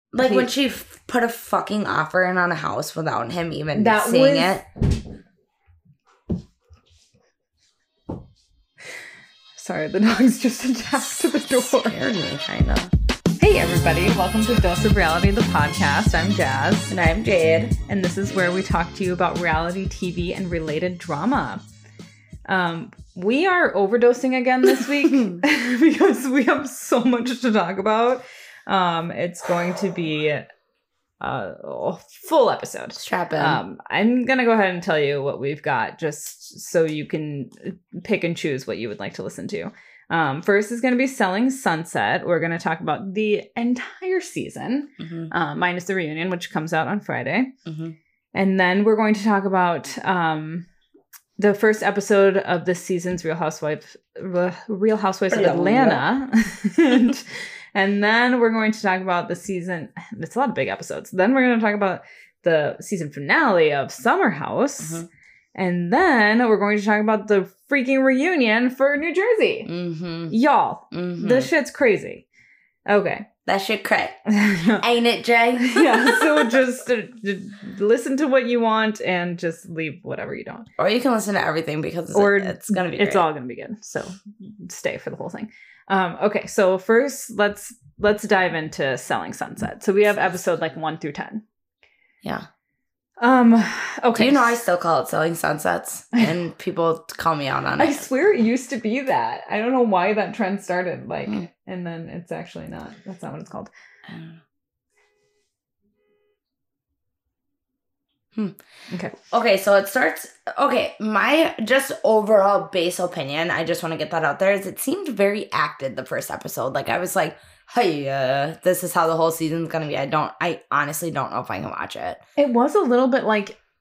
Like when she put a fucking offer in on a house without him even seeing it. Sorry, the dogs just attacked the door. Scared me, kind of. Hey everybody, welcome to Dose of Reality, the podcast. I'm Jazz. And I'm Jade. And this is where we talk to you about reality TV and related drama. We are overdosing again this week because we have so much to talk about. It's going to be a full episode. Strap in. I'm going to go ahead and tell you what we've got just so you can pick and choose what you would like to listen to. First is going to be Selling Sunset. We're going to talk about the entire season, minus the reunion, which comes out on Friday. Mm-hmm. And then we're going to talk about the first episode of this season's Real Housewives of Atlanta. And then we're going to talk about the season. It's a lot of big episodes. Then we're going to talk about the season finale of Summer House. Mm-hmm. And then we're going to talk about the freaking reunion for New Jersey. Mm-hmm. Y'all, this shit's crazy. Okay. That shit cray. Ain't it, Jay? Yeah, so just listen to what you want and just leave whatever you don't. Or you can listen to everything because it's going to be great. It's all going to be good. So stay for the whole thing. Okay, so first let's dive into Selling Sunset. So we have episode 1 through 10. Yeah. Okay. Do you know I still call it Selling Sunsets? And people call me out on it. I swear it used to be that. I don't know why that trend started. And then it's actually not. That's not what it's called. Okay, so it starts. Okay, my just overall base opinion, I just want to get that out there, is it seemed very acted the first episode. I was like, hey, this is how the whole season's gonna be. I honestly don't know if I can watch it. It was a little bit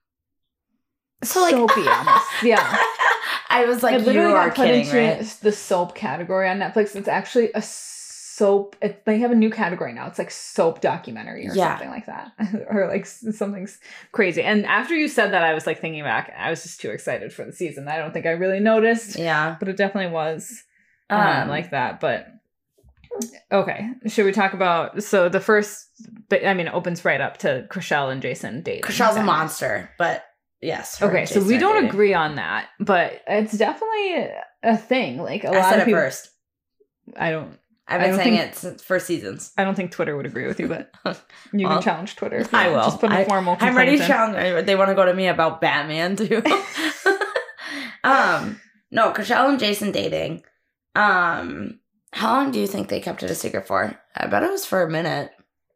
soapy almost. Yeah. I was like, you are kidding, right? The soap category on Netflix. It's actually a soap. They have a new category now. It's soap documentary or something like that. Or something crazy. And after you said that, I was thinking back. I was just too excited for the season. I don't think I really noticed. Yeah. But it definitely was like that. But okay. Should we talk about, so the first, it opens right up to Chrishell and Jason dating. Chrishell's a monster, but yes. Okay, so we don't agree on that, but it's definitely a thing. I said it people, first. I've been saying it for seasons. I don't think Twitter would agree with you, but you can challenge Twitter. I will. Just put a formal I'm ready to challenge. They want to go to me about Batman too. No, Chrishell and Jason dating. How long do you think they kept it a secret for? I bet it was for a minute.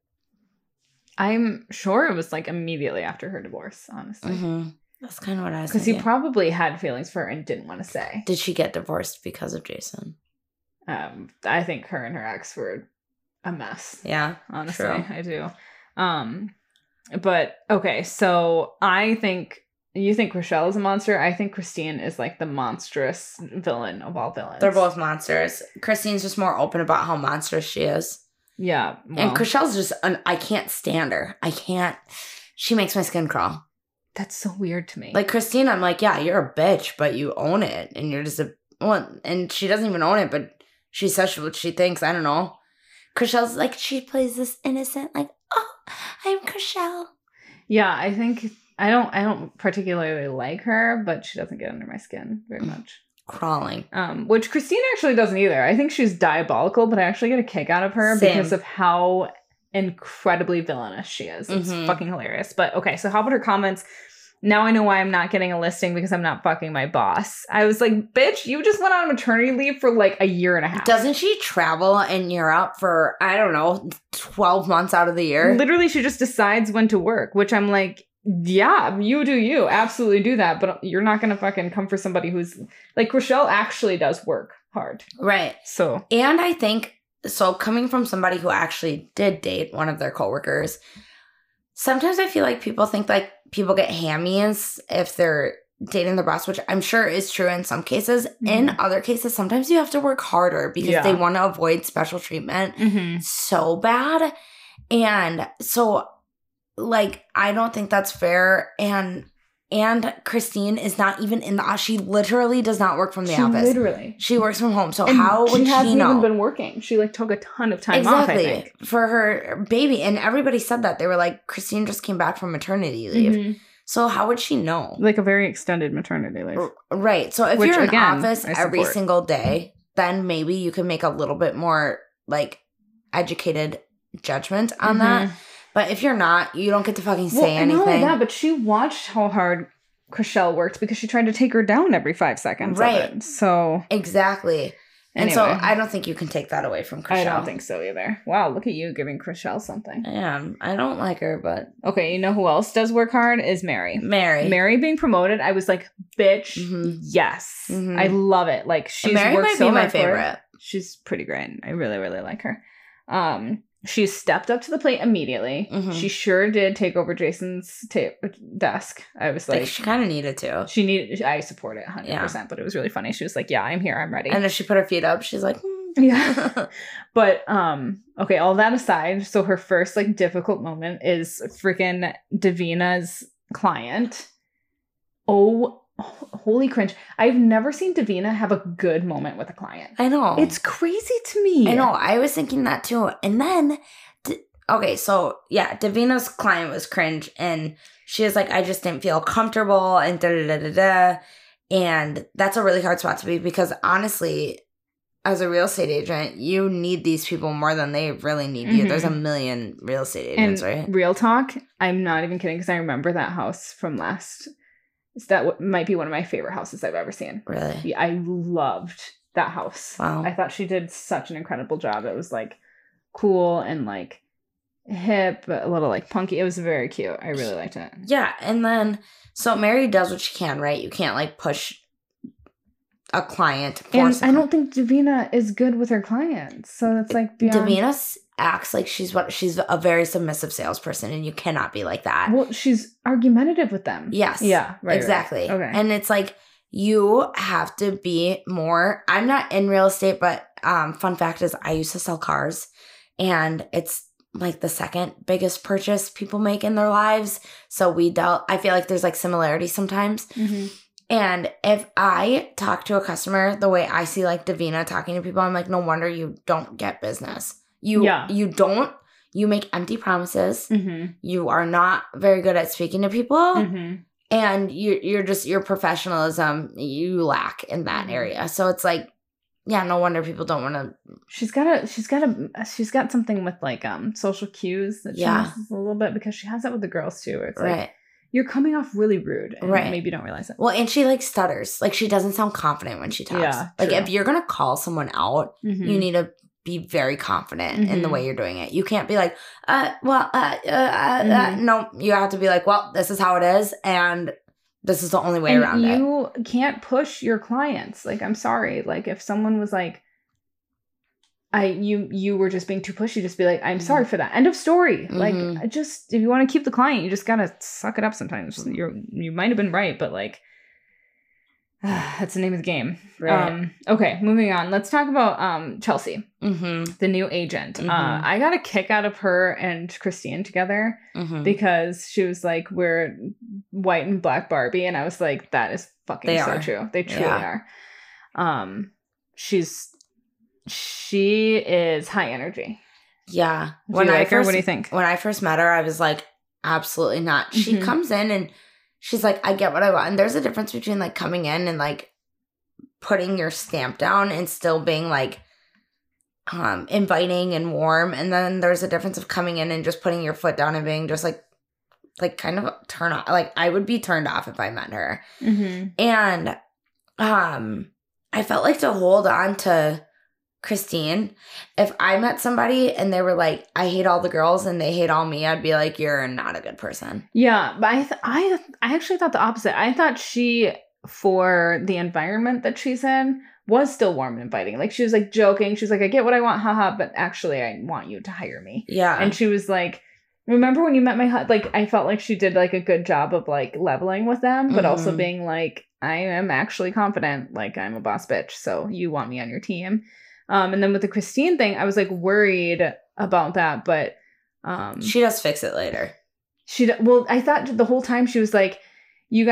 I'm sure it was immediately after her divorce, honestly. Mm-hmm. That's kind of what I was thinking. Because he probably had feelings for her and didn't want to say. Did she get divorced because of Jason? I think her and her ex were a mess. Yeah, honestly, true. I do. But okay, so I think you think Chrishell is a monster. I think Christine is the monstrous villain of all villains. They're both monsters. Christine's just more open about how monstrous she is. Yeah, well, and Chrishell's just I can't stand her. She makes my skin crawl. That's so weird to me. Christine, I'm yeah, you're a bitch, but you own it, and you're just and she doesn't even own it, but she says what she thinks. I don't know. Chrishell's she plays this innocent, oh, I'm Chrishell. Yeah, I think I don't particularly like her, but she doesn't get under my skin very much. Crawling. Which Christine actually doesn't either. I think she's diabolical, but I actually get a kick out of her because of how incredibly villainous she is. It's fucking hilarious. But okay, so how about her comments? Now I know why I'm not getting a listing because I'm not fucking my boss. I was like, bitch, you just went on maternity leave for a year and a half. Doesn't she travel in Europe for, I don't know, 12 months out of the year? Literally, she just decides when to work, which I'm yeah, you do you. Absolutely do that. But you're not going to fucking come for somebody who's Chrishell actually does work hard. Right. So. And I think, so coming from somebody who actually did date one of their coworkers, sometimes I feel people think people get hammies if they're dating their boss, which I'm sure is true in some cases. Mm-hmm. In other cases, sometimes you have to work harder because they want to avoid special treatment so bad. And so, I don't think that's fair. And And Christine is not even in the office. She literally does not work from the She office. literally. She works from home. So And how would she hasn't know? even been working. She like took a ton of time off, I think. For her baby. And everybody said that. They were like, Christine just came back from maternity leave. Mhm. So how would she know? Like a very extended maternity leave. Right. So if Which, you're in again, office I every support. single day, then maybe you can make a little bit more like educated judgment on that. But if you're not, you don't get to fucking say and not only anything. that, but she watched how hard Chriselle worked because she tried to take her down every 5 seconds Right. of it. So Exactly. And so Anyway. I don't think you can take that away from Chriselle. I don't think so either. Wow, look at you giving Chriselle something. I am. I don't like her, but Okay, you know who else does work hard is Mary. Mary. Mary being promoted, I was like, bitch, Mhm. yes. Mhm. I love it. Like she's Mary worked might so be my hard for it. favorite. She's pretty great. I really, really like her. She stepped up to the plate immediately. Mhm. She sure did take over Jason's desk. I was Like like, she kind of needed to. she needed. I support it 100%. But it was really funny. She was like, "Yeah, I'm here. I'm ready." And if she put her feet up, she's like, yeah. But okay, all that aside, so her first like difficult moment is freaking Davina's client. Oh, holy cringe. I've never seen Davina have a good moment with a client. I know. It's crazy to me. I know. I was thinking that too. And then, okay, so yeah, Davina's client was cringe, and she was like, I just didn't feel comfortable, and da da da da da. And that's a really hard spot to be because honestly, as a real estate agent, you need these people more than they really need you. Mhm. There's a million real estate agents, And right? real talk, I'm not even kidding because I remember that house from last. That might be one of my favorite houses I've ever seen. Really? Yeah, I loved that house. Wow. I thought she did such an incredible job. It was like cool and like hip, a little like punky. It was very cute. I really liked it. Yeah, and then so Mary does what she can, right? You can't like push a client. And I don't think Davina is good with her clients, so it's like beyond. Davina acts like she's a very submissive salesperson, and you cannot be like that. Well, she's argumentative with them. Yes. Yeah. Right. Exactly. Right. Okay. And it's like you have to be more. I'm not in real estate, but fun fact is I used to sell cars, and it's like the second biggest purchase people make in their lives. So I feel like there's like similarities sometimes. Mm-hmm. And if I talk to a customer the way I see like Davina talking to people, I'm like, no wonder you don't get business. You make empty promises. Mm-hmm. You are not very good at speaking to people. Mm-hmm. And your professionalism, you lack in that area. So it's like, yeah, no wonder people don't want to. She's got something with like social cues that she misses a little bit because she has that with the girls too. Where it's like, you're coming off really rude, and maybe you don't realize it. Well, and she like stutters, like she doesn't sound confident when she talks. Yeah, like true. if you're gonna call someone out, Mm-hmm. you need to be very confident in the way you're doing it. You can't be like, no. You have to be like, well, this is how it is, and this is the only way around it. You can't push your clients. Like, I'm sorry. Like, if someone was like, you were just being too pushy, just be like, I'm sorry for that. End of story. Like, if you want to keep the client, you just gotta suck it up sometimes. You might have been right, but like, that's the name of the game. Right. Okay, moving on. Let's talk about Chelsea, the new agent. I got a kick out of her and Christine together because she was like, we're white and black Barbie. And I was like, that is fucking true. They truly are. She is high energy. Yeah. Do you like her? What do you think? When I first met her, I was like, absolutely not. She comes in and she's like, I get what I want. And there's a difference between like coming in and like putting your stamp down and still being like inviting and warm. And then there's a difference of coming in and just putting your foot down and being just like kind of turn off. Like I would be turned off if I met her. And I felt like to hold on to Christine, if I met somebody and they were like, I hate all the girls and they hate all me, I'd be like, you're not a good person. Yeah, but I actually thought the opposite. I thought she, for the environment that she's in, was still warm and inviting. Like she was like joking. She was like, I get what I want, haha, but actually I want you to hire me. Yeah. And she was like, remember when you met my husband? Like I felt like she did like a good job of like leveling with them, but also being like, I am actually confident. Like I'm a boss bitch, so you want me on your team. And then with the Christine thing, I was like worried about that, but she does fix it later. Well, I thought the whole time she was like, you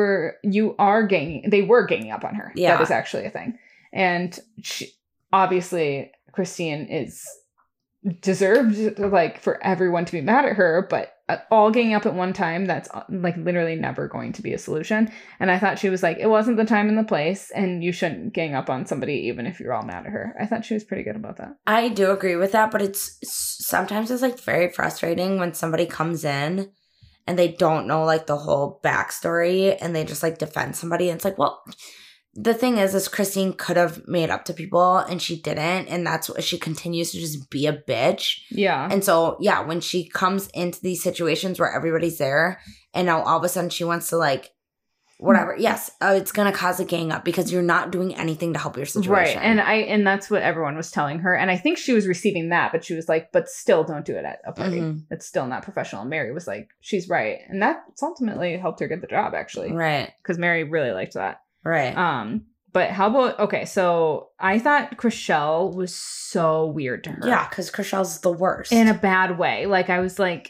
are they were ganging up on her. Yeah. That is actually a thing. And obviously Christine is deserved, like, for everyone to be mad at her, but all ganging up at one time, that's like literally never going to be a solution. And I thought she was like, it wasn't the time and the place, and you shouldn't gang up on somebody even if you're all mad at her. I thought she was pretty good about that. I do agree with that, but sometimes it's like very frustrating when somebody comes in and they don't know like the whole backstory and they just like defend somebody. And it's like, well, the thing is Christine could have made up to people and she didn't. And that's what she continues to just be a bitch. Yeah. And so, yeah, when she comes into these situations where everybody's there and now all of a sudden she wants to like, whatever. Yes, it's going to cause a gang up because you're not doing anything to help your situation. Right. And that's what everyone was telling her. And I think she was receiving that, but she was like, but still don't do it at a party. Mm-hmm. It's still not professional. And Mary was like, she's right. And that's ultimately helped her get the job, actually. Right. Because Mary really liked that. Right. But how about, okay, so I thought Chrishell was so weird to her. Yeah, because Chrishell's the worst. In a bad way. Like, I was like,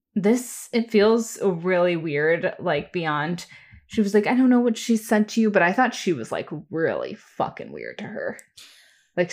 it feels really weird, like, beyond. She was like, I don't know what she said to you, but I thought she was like really fucking weird to her. Like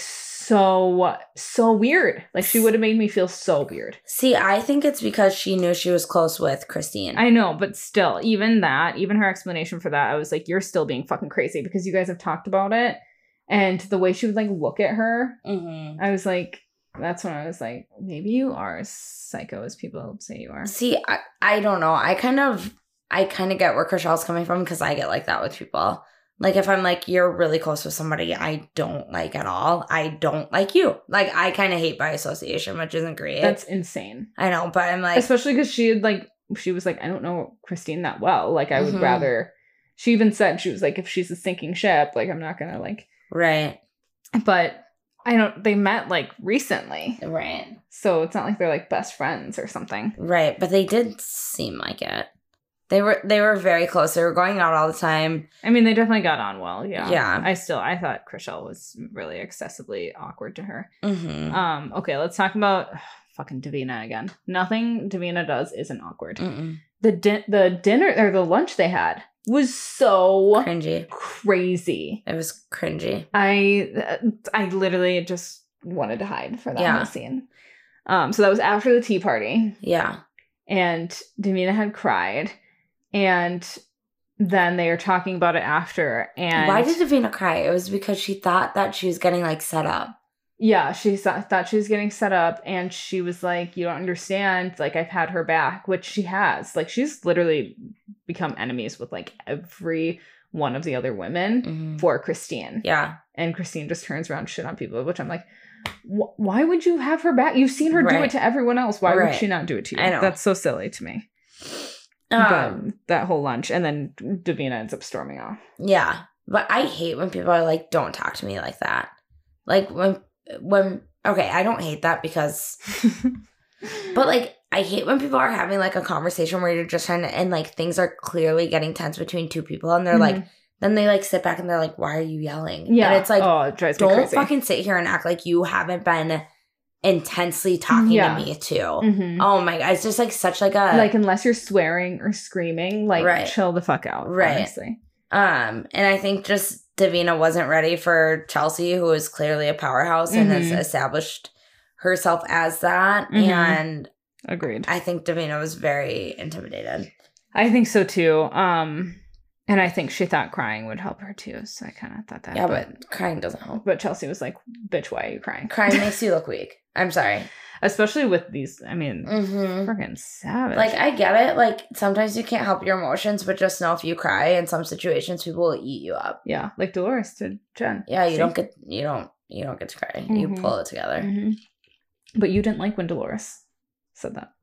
so weird. Like she would have made me feel so weird. See, I think it's because she knew she was close with Christine. I know, but still, even her explanation for that, I was like, you're still being fucking crazy because you guys have talked about it. And the way she would like look at her, I was like, that's when I was like, maybe you are as psycho as people say you are. See, I don't know. I kind of get where Chrishell's coming from because I get like that with people. Like if I'm like, you're really close with somebody I don't like at all, I don't like you. Like I kind of hate by association, which isn't great. That's insane. I know, but I'm like. Especially because she was like, I don't know Christine that well. Like I would rather, she even said, she was like, if she's a sinking ship, like I'm not going to like. Right. But they met like recently. Right. So it's not like they're like best friends or something. Right. But they did seem like it. They were very close. They were going out all the time. I mean, they definitely got on well. Yeah. Yeah. I thought Chrishell was really excessively awkward to her. Mm-hmm. Okay, let's talk about fucking Davina again. Nothing Davina does isn't awkward. Mm-mm. The dinner or the lunch they had was so cringy, crazy. It was cringy. I literally just wanted to hide for that whole scene. So that was after the tea party. Yeah. And Davina had cried. And then they were talking about it after. And why did Davina cry? It was because she thought that she was getting like set up. Yeah, she thought she was getting set up, and she was like, you don't understand, like I've had her back, which she has. Like she's literally become enemies with like every one of the other women for Christine. Yeah. And Christine just turns around shit on people, which I'm like, why would you have her back? You've seen her do it to everyone else. Why would she not do it to you? I know. That's so silly to me. But that whole lunch, and then Davina ends up storming off. Yeah, but I hate when people are like, "Don't talk to me like that." Like when okay, I don't hate that because, but like I hate when people are having like a conversation where you're just trying to, and like things are clearly getting tense between two people, and they're like, then they like sit back and they're like, "Why are you yelling?" Yeah, and it's like, it drives me crazy. Fucking sit here and act like you haven't been intensely talking to me too. Oh my god, it's just like such like a unless you're swearing or screaming, like chill the fuck out. Honestly. And I think just Davina wasn't ready for Chelsea, who is clearly a powerhouse and has established herself as that. And agreed. I think Davina was very intimidated. I think so too. And I think she thought crying would help her too. So I kind of thought that. Yeah, but crying doesn't help. But Chelsea was like, bitch, why are you crying? Crying makes you look weak. I'm sorry. Especially with these, I mean, freaking savage. Like, I get it. Like, sometimes you can't help your emotions, but just know if you cry in some situations, people will eat you up. Yeah, like Dolores to Jen. Yeah, you don't get to cry. You pull it together. But you didn't like when Dolores said that.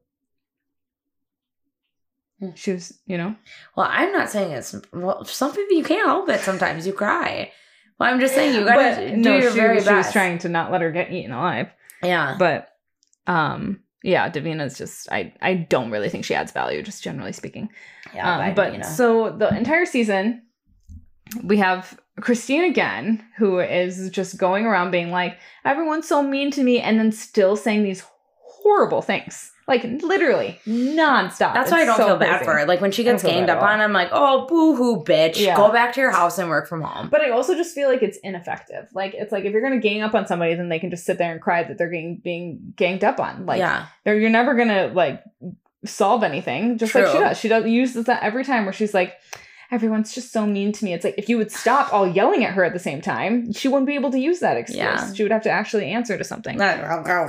She was, Well, I'm not saying it's. Well, some people you can't help it. Sometimes you cry. Well, I'm just saying you gotta do your very best. She was trying to not let her get eaten alive. Yeah. But, yeah, Davina's just. I don't really think she adds value, just generally speaking. Yeah. But so the entire season, we have Christine again, who is just going around being like, everyone's so mean to me, and then still saying these horrible things. Like, literally, nonstop. That's why I don't feel bad for her. Like, when she gets ganged up on, I'm like, oh, boo-hoo, bitch. Yeah. Go back to your house and work from home. But I also just feel like it's ineffective. Like, it's like, if you're going to gang up on somebody, then they can just sit there and cry that they're being ganged up on. Like, you're never going to, like, solve anything. Just like she does. She uses that every time where she's like, everyone's just so mean to me. It's like, if you would stop all yelling at her at the same time, she wouldn't be able to use that excuse. Yeah. She would have to actually answer to something. Makes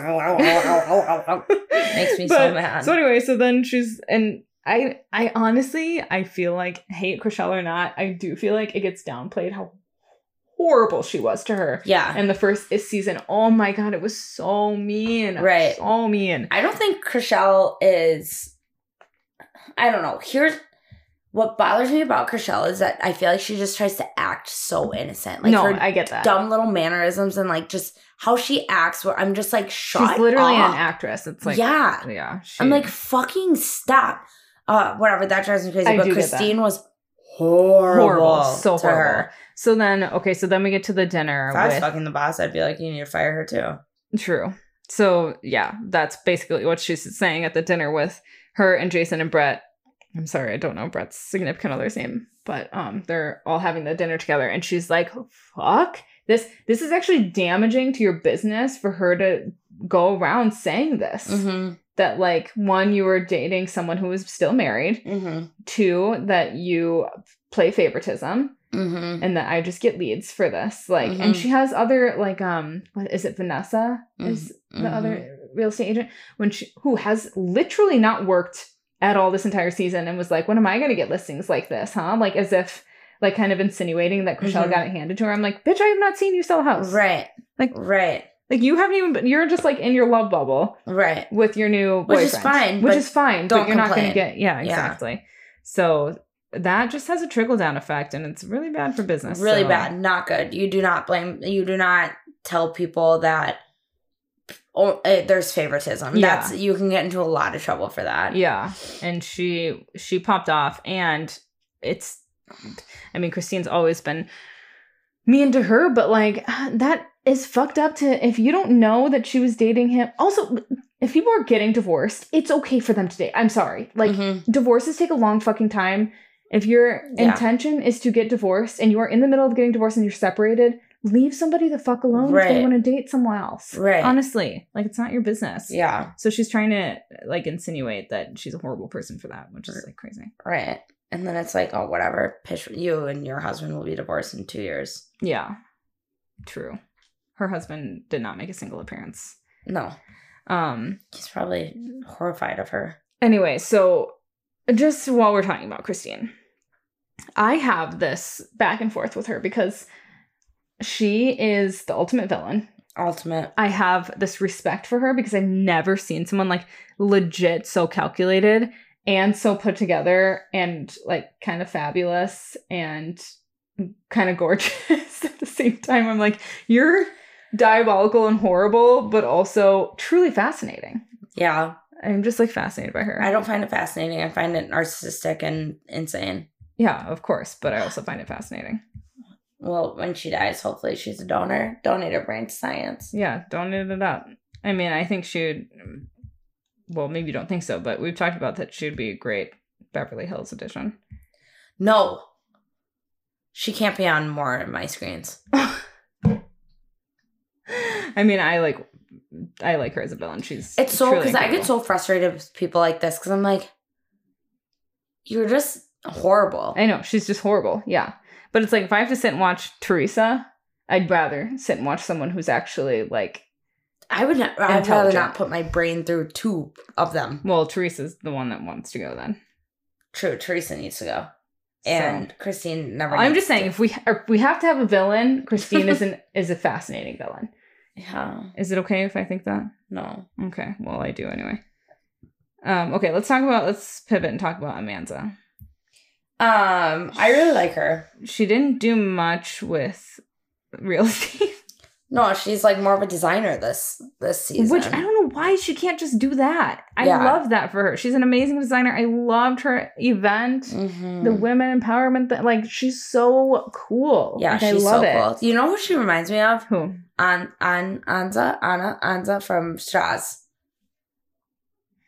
me so mad. So anyway, so then and I honestly, I feel like, hate Chrishell or not, I do feel like it gets downplayed how horrible she was to her. Yeah. In the first season. Oh my God, it was so mean. Right. So mean. I don't think Chrishell is, I don't know. What bothers me about Chrishell is that I feel like she just tries to act so innocent. Like, no, I get that. Dumb little mannerisms and like just how she acts, where I'm just like, shut She's literally up. An actress. It's like, yeah. I'm like, fucking stop. Whatever, that drives me crazy. But Christine was horrible. So horrible. Her. So then we get to the dinner. If I was fucking the boss, I'd be like, you need to fire her too. True. So yeah, that's basically what she's saying at the dinner with her and Jason and Brett. I'm sorry, I don't know Brett's significant other's name, but they're all having the dinner together, and she's like, fuck, this is actually damaging to your business for her to go around saying this. Mm-hmm. That, like, one, you were dating someone who was still married. Mm-hmm. Two, that you play favoritism. Mm-hmm. And that I just get leads for this. Like, and she has other, like, what is it, Vanessa is the other real estate agent, who has literally not worked at all this entire season, and was like, when am I going to get listings like this, huh? Like, as if, like, kind of insinuating that Chrishell got it handed to her. I'm like, bitch, I have not seen you sell a house. Right. Like, right. Like, you haven't even, you're just, like, in your love bubble. Right. With your new boyfriend. Which is fine. But you're not going to get, exactly. Yeah. So that just has a trickle-down effect, and it's really bad for business. Really bad. Not good. You do not tell people that there's favoritism. Yeah. You can get into a lot of trouble for that. Yeah. And she popped off, and Christine's always been mean to her, but like, that is fucked up to, if you don't know that she was dating him. Also, if people are getting divorced, it's okay for them to date. I'm sorry. Like, divorces take a long fucking time. If your intention is to get divorced and you are in the middle of getting divorced and you're separated, leave somebody the fuck alone if they want to date someone else. Right. Honestly, like, it's not your business. Yeah. So she's trying to, like, insinuate that she's a horrible person for that, which is, like, crazy. Right. And then it's like, oh, whatever. You and your husband will be divorced in 2 years. Yeah. True. Her husband did not make a single appearance. No. He's probably horrified of her. Anyway, so just while we're talking about Christine, I have this back and forth with her because she is the ultimate villain. Ultimate. I have this respect for her because I've never seen someone, like, legit so calculated and so put together and, like, kind of fabulous and kind of gorgeous at the same time. I'm like, you're diabolical and horrible, but also truly fascinating. Yeah. I'm just, like, fascinated by her. I don't find it fascinating. I find it narcissistic and insane. Yeah, of course. But I also find it fascinating. Well, when she dies, hopefully she's a donor. Donate her brain to science. Yeah, donate it up. I mean, I think she would... Well, maybe you don't think so, but we've talked about that she would be a great Beverly Hills edition. No. She can't be on more of my screens. I mean, I like her as a villain. It's so, because I get so frustrated with people like this, because I'm like, you're just horrible. I know, she's just horrible. Yeah. But it's like, if I have to sit and watch Teresa, I'd rather sit and watch someone who's actually, like, I'd rather not put my brain through two of them. Well, Teresa's the one that wants to go then. True, Teresa needs to go. And Christine never I'm just saying, if we have to have a villain, Christine is a fascinating villain. Yeah. Is it okay if I think that? No. Okay. Well, I do anyway. Okay, let's pivot and talk about Amanda. I really like her. She didn't do much with real estate. No, she's like more of a designer this season. Which I don't know why she can't just do that. I love that for her. She's an amazing designer. I loved her event, the women empowerment. Like, she's so cool. Yeah, like, she's I love so it. cool. You know who she reminds me of? Who? Anna from Straws.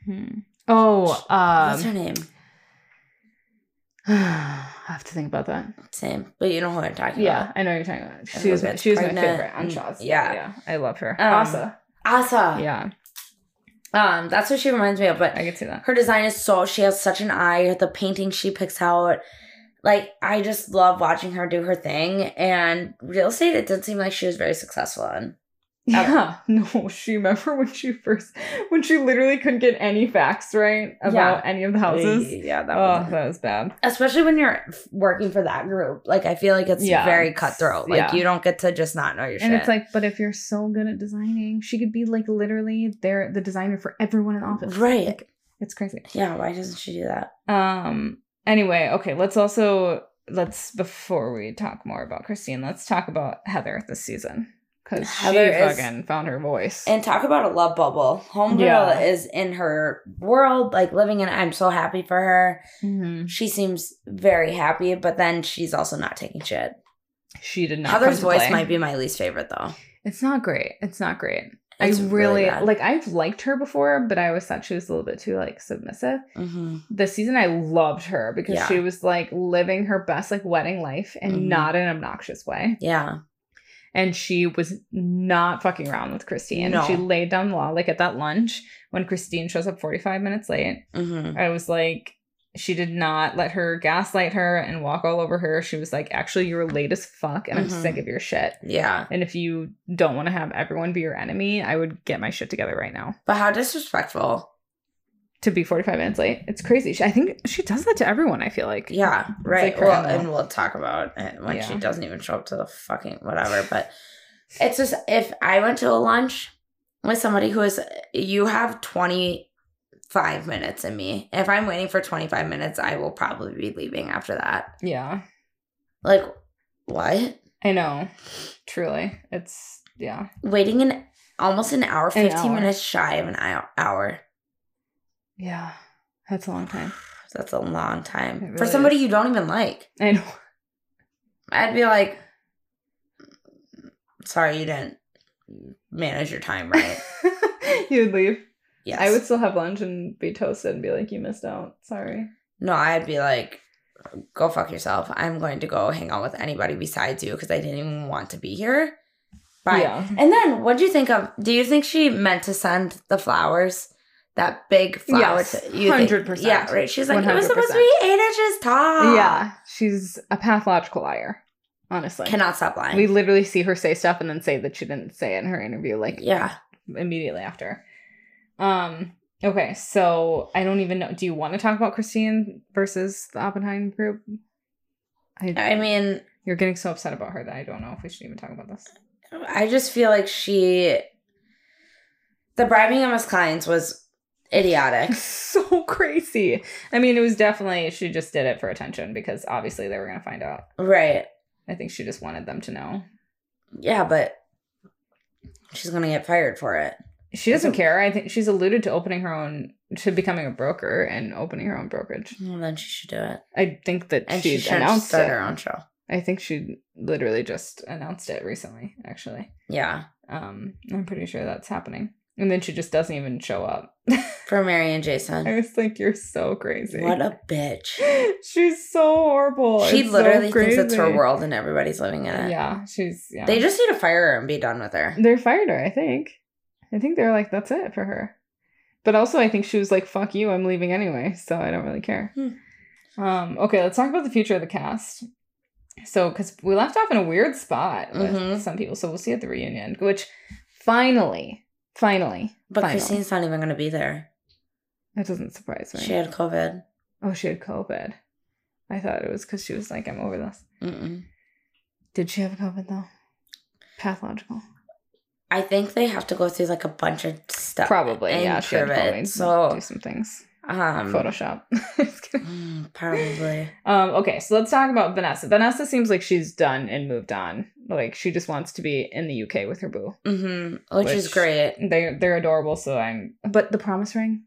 Oh, what's her name? I have to think about that. Same, but you know who I'm talking Yeah, about. I know what you're talking about. She was my favorite on Shaw's. Yeah, I love her. Asa. Yeah. That's what she reminds me of, but I can see that. her design is she has such an eye. The painting she picks out, like, I just love watching her do her thing. And real estate, it didn't seem like she was very successful in. Yeah, no, she remember when she literally couldn't get any facts right about any of the houses. Yeah, that was bad. Especially when you're working for that group. Like, I feel like it's very cutthroat. Like, you don't get to just not know your shit. And it's like, but if you're so good at designing, she could be like literally the designer for everyone in the office. Right. Like, it's crazy. Yeah, why doesn't she do that? Anyway, okay, let's before we talk more about Christine, let's talk about Heather this season. Because she fucking found her voice. And talk about a love bubble. Homegirl is in her world, like, living in it. I'm so happy for her. Mm-hmm. She seems very happy, but then she's also not taking shit. She did not. Heather's voice might be my least favorite, though. It's not great. It's really like, I've liked her before, but I always thought she was a little bit too, like, submissive. Mm-hmm. This season, I loved her because she was, like, living her best, like, wedding life and not in an obnoxious way. Yeah. And she was not fucking around with Christine. No. She laid down the law, like, at that lunch when Christine shows up 45 minutes late. Mm-hmm. I was like, she did not let her gaslight her and walk all over her. She was like, actually, you're late as fuck, and I'm sick of your shit. Yeah. And if you don't want to have everyone be your enemy, I would get my shit together right now. But how disrespectful. To be 45 minutes late. It's crazy. I think she does that to everyone, I feel like. Yeah, right. Like, well, and we'll talk about it when she doesn't even show up to the fucking whatever. But it's just, if I went to a lunch with somebody who is, you have 25 minutes in me. If I'm waiting for 25 minutes, I will probably be leaving after that. Yeah. Like, what? I know. Truly. It's, waiting almost an hour, 15 minutes shy of an hour. Yeah, that's a long time. That's a long time. Really for somebody you don't even like. I know. I'd be like, sorry, you didn't manage your time right. You would leave? Yes. I would still have lunch and be toasted and be like, you missed out. Sorry. No, I'd be like, go fuck yourself. I'm going to go hang out with anybody besides you because I didn't even want to be here. Bye. Yeah. And then, what do you think of, do you think she meant to send the flowers? That big flower. Yes, 100%. Yeah, right. She's like, 100%. It was supposed to be 8 inches tall. Yeah, she's a pathological liar, honestly. Cannot stop lying. We literally see her say stuff and then say that she didn't say it in her interview, like, immediately after. Okay, so I don't even know. Do you want to talk about Christine versus the Oppenheim group? I mean, you're getting so upset about her that I don't know if we should even talk about this. I just feel like the bribing of Miss Kynes was idiotic. So crazy. I mean, it was definitely, she just did it for attention because obviously they were going to find out. Right. I think she just wanted them to know. Yeah, but she's going to get fired for it. She doesn't care. I think she's alluded to becoming a broker and opening her own brokerage. Well, then she should do it. I think that she announced start her own show. I think she literally just announced it recently, actually. Yeah. I'm pretty sure that's happening. And then she just doesn't even show up. For Mary and Jason. I was like, you're so crazy. What a bitch. She's so horrible. She literally thinks it's her world and everybody's living in it. Yeah, They just need to fire her and be done with her. They fired her, I think. I think they're like, that's it for her. But also, I think she was like, fuck you, I'm leaving anyway, so I don't really care. Okay, let's talk about the future of the cast. So, because we left off in a weird spot with some people, so we'll see at the reunion, which finally. But Christine's not even going to be there. That doesn't surprise me. She had COVID. Oh, she had COVID. I thought it was because she was like, I'm over this. Mm-mm. Did she have COVID, though? Pathological. I think they have to go through like a bunch of stuff. Probably, yeah. She had probably so do some things. Photoshop. Probably. Okay, so let's talk about Vanessa. Vanessa seems like she's done and moved on. Like, she just wants to be in the UK with her boo. Mm-hmm. Which is great. They're adorable, but the promise ring?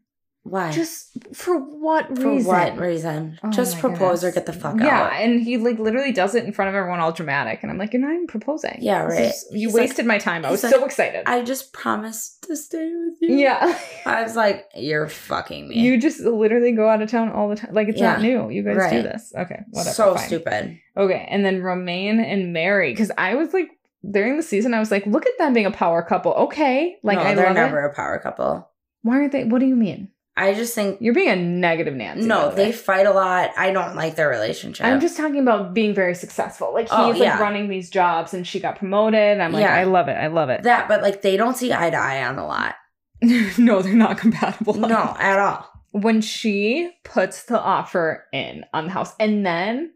Why? Just for what For reason? what reason? Oh Just my propose goodness. or get the fuck Yeah, out. and he like literally does it in front of everyone all dramatic. And I'm like, you're not even proposing. Yeah, This right. is- you He's wasted my time. I was he's so excited. I just promised to stay with you. Yeah. I was like, you're fucking me. You just literally go out of town all the time. Like, it's not new. You guys do right. this. Okay, whatever. So fine. stupid. Okay, and then Romaine and Mary. Because I was like, during the season, I was like, look at them being a power couple. Okay. Like, no, I they're love never it. a power couple. Why aren't they? What do you mean? I just think You're being a negative Nancy. by no, the way. they fight a lot. I don't like their relationship. I'm just talking about being very successful. Like, he's Oh, like yeah. running these jobs and she got promoted. I'm like, Yeah. I love it. I love it. that, but like they don't see eye to eye on a lot. No, they're not compatible. No, at all. When she puts the offer in on the house and then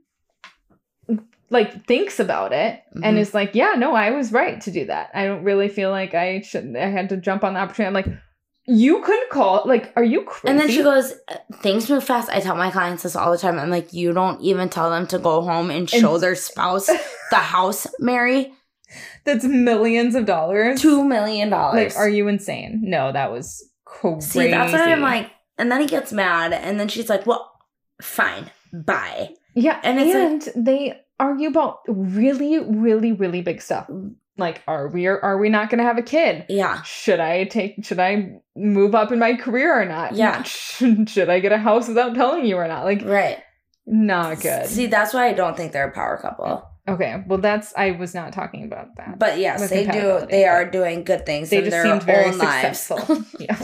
like thinks about it and Mhm. is like, yeah, no, I was right to do that. I don't really feel like I had to jump on the opportunity. I'm like, you couldn't call, like, are you crazy? And then she goes, things move fast. I tell my clients this all the time. I'm like, you don't even tell them to go home and show their spouse the house, Mary. That's millions of dollars. $2 million. Like, are you insane? No, that was crazy. See, that's why I'm like, and then he gets mad, and then she's like, well, fine, bye. Yeah, And it's like- they argue about really, really, really big stuff. Like, are we not going to have a kid? Yeah. Should I move up in my career or not? Yeah. Should I get a house without telling you or not? Like, Right. not good. See, that's why I don't think they're a power couple. Okay, well, I was not talking about that. But yes, With they do. compatibility, They but are doing good things They in just their seemed very own lives. successful. Yeah.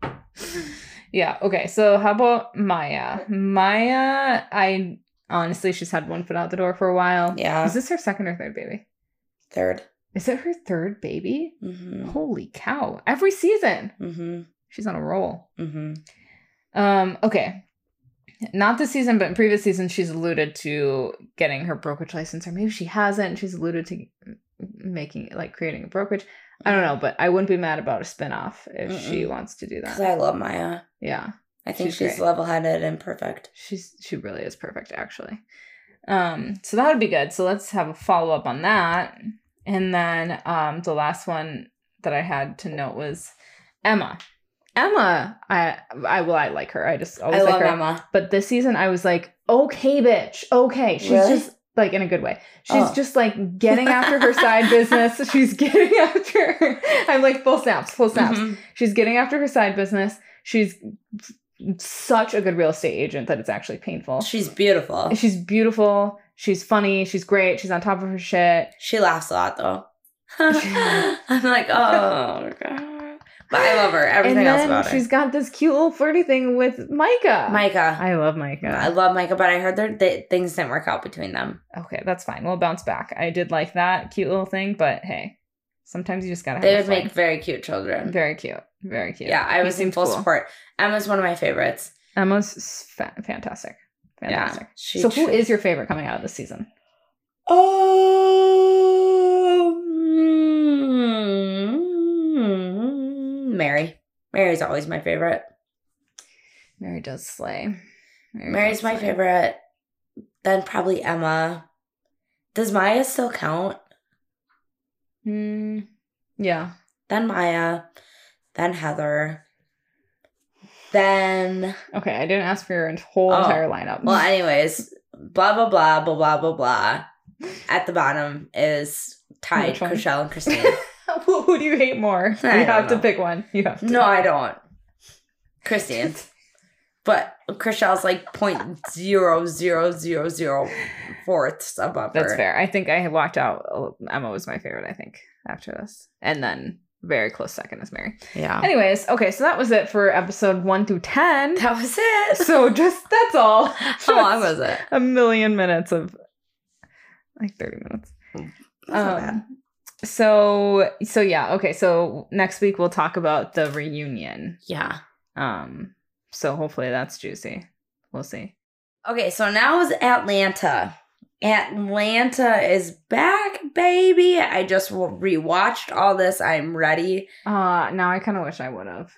Yeah, okay, so how about Maya? Maya, I honestly, she's had one foot out the door for a while. Yeah. Is this her second or third baby? Third. Is it her third baby? Mm-hmm. Holy cow. Every season. Mm-hmm. She's on a roll. Mm-hmm. Okay. Not this season, but in previous seasons, she's alluded to getting her brokerage license, or maybe she hasn't. She's alluded to creating a brokerage. I don't know, but I wouldn't be mad about a spinoff if she wants to do Because that. I love Maya. Yeah. I think She's she's great. level-headed and perfect. She really is perfect, actually. So that would be good. So let's have a follow-up on that. And then the last one that I had to note was Emma. Emma, I like her. I just always I like love her. Emma. But this season I was like, okay, bitch. Okay. She's Really? just like in a good way. She's Oh. just like getting after her side business. She's getting after I'm like full snaps. Mhm. She's getting after her side business. She's such a good real estate agent that it's actually painful. She's beautiful. She's beautiful. She's funny. She's great. She's on top of her shit. She laughs a lot, though. I'm like, oh, God. But I love her. Everything and else then about her. she's got this cute little flirty thing with Micah. Micah. I love Micah. I love Micah, but I heard things didn't work out between them. Okay, that's fine. We'll bounce back. I did like that cute little thing, but hey, sometimes you just gotta have They a would fling. make very cute children. Very cute. Very cute. Yeah, I He was in seemed full cool. support. Emma's one of my favorites. Emma's fantastic. Fantastic. Yeah, she So who tr- is your favorite coming out of this season? Mary. Mary's always my favorite. Mary does slay. Mary's does my slay. favorite. Then probably Emma. Does Maya still count? Yeah. Then Maya. Then Heather. Then, Okay, I didn't ask for your whole Oh, entire lineup. well, anyways, blah, blah, blah, blah, blah, blah, blah. At the bottom is tied Which one? Chriselle and Christine. Who do you hate more? You I don't have to know. pick one. You have to. No, I don't. Christine. But Chriselle's like 0.00004 above her. That's fair. I think I walked out. Emma was my favorite, I think, after this. And then very close second is Mary. Yeah. Anyways, okay, so that was it for episode 1 through 10. That was it. So that's all. How long was it? A million minutes of like 30 minutes. That's not bad. So yeah, okay, so next week we'll talk about the reunion. Yeah. So hopefully that's juicy. We'll see. Okay, so now is Atlanta. Atlanta is back, baby. I just rewatched all this. I'm ready. Now I kind of wish I would have.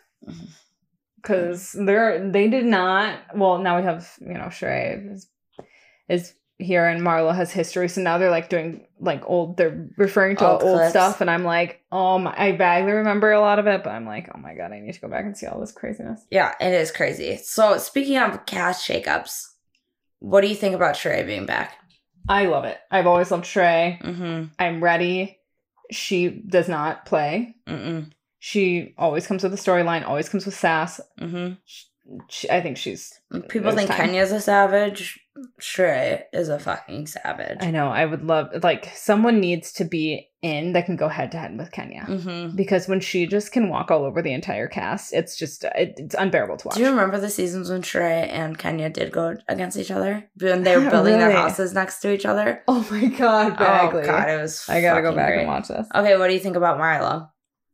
Because they did not. Well, now we have, Sheree is here and Marlo has history. So now they're like doing like they're referring to Old old clips. stuff. And I'm like, I vaguely remember a lot of it, but I'm like, oh my God, I need to go back and see all this craziness. Yeah, it is crazy. So speaking of cast shakeups, what do you think about Sheree being back? I love it. I've always loved Sheree. Mm-hmm. I'm ready. She does not play. Mm-mm. She always comes with a storyline, always comes with sass. Mm-hmm. I think she's... People think Kenya's a savage. Sheree is a fucking savage. I know. I would love... Like, someone needs to be in that can go head-to-head with Kenya. Mm-hmm. Because when she just can walk all over the entire cast, it's just... It's unbearable to watch. Do you remember the seasons when Sheree and Kenya did go against each other? When they were building their Really? houses next to each other? Oh my God, vaguely. Oh God, it was I gotta go fucking back great. and watch this. Okay, what do you think about Marlo?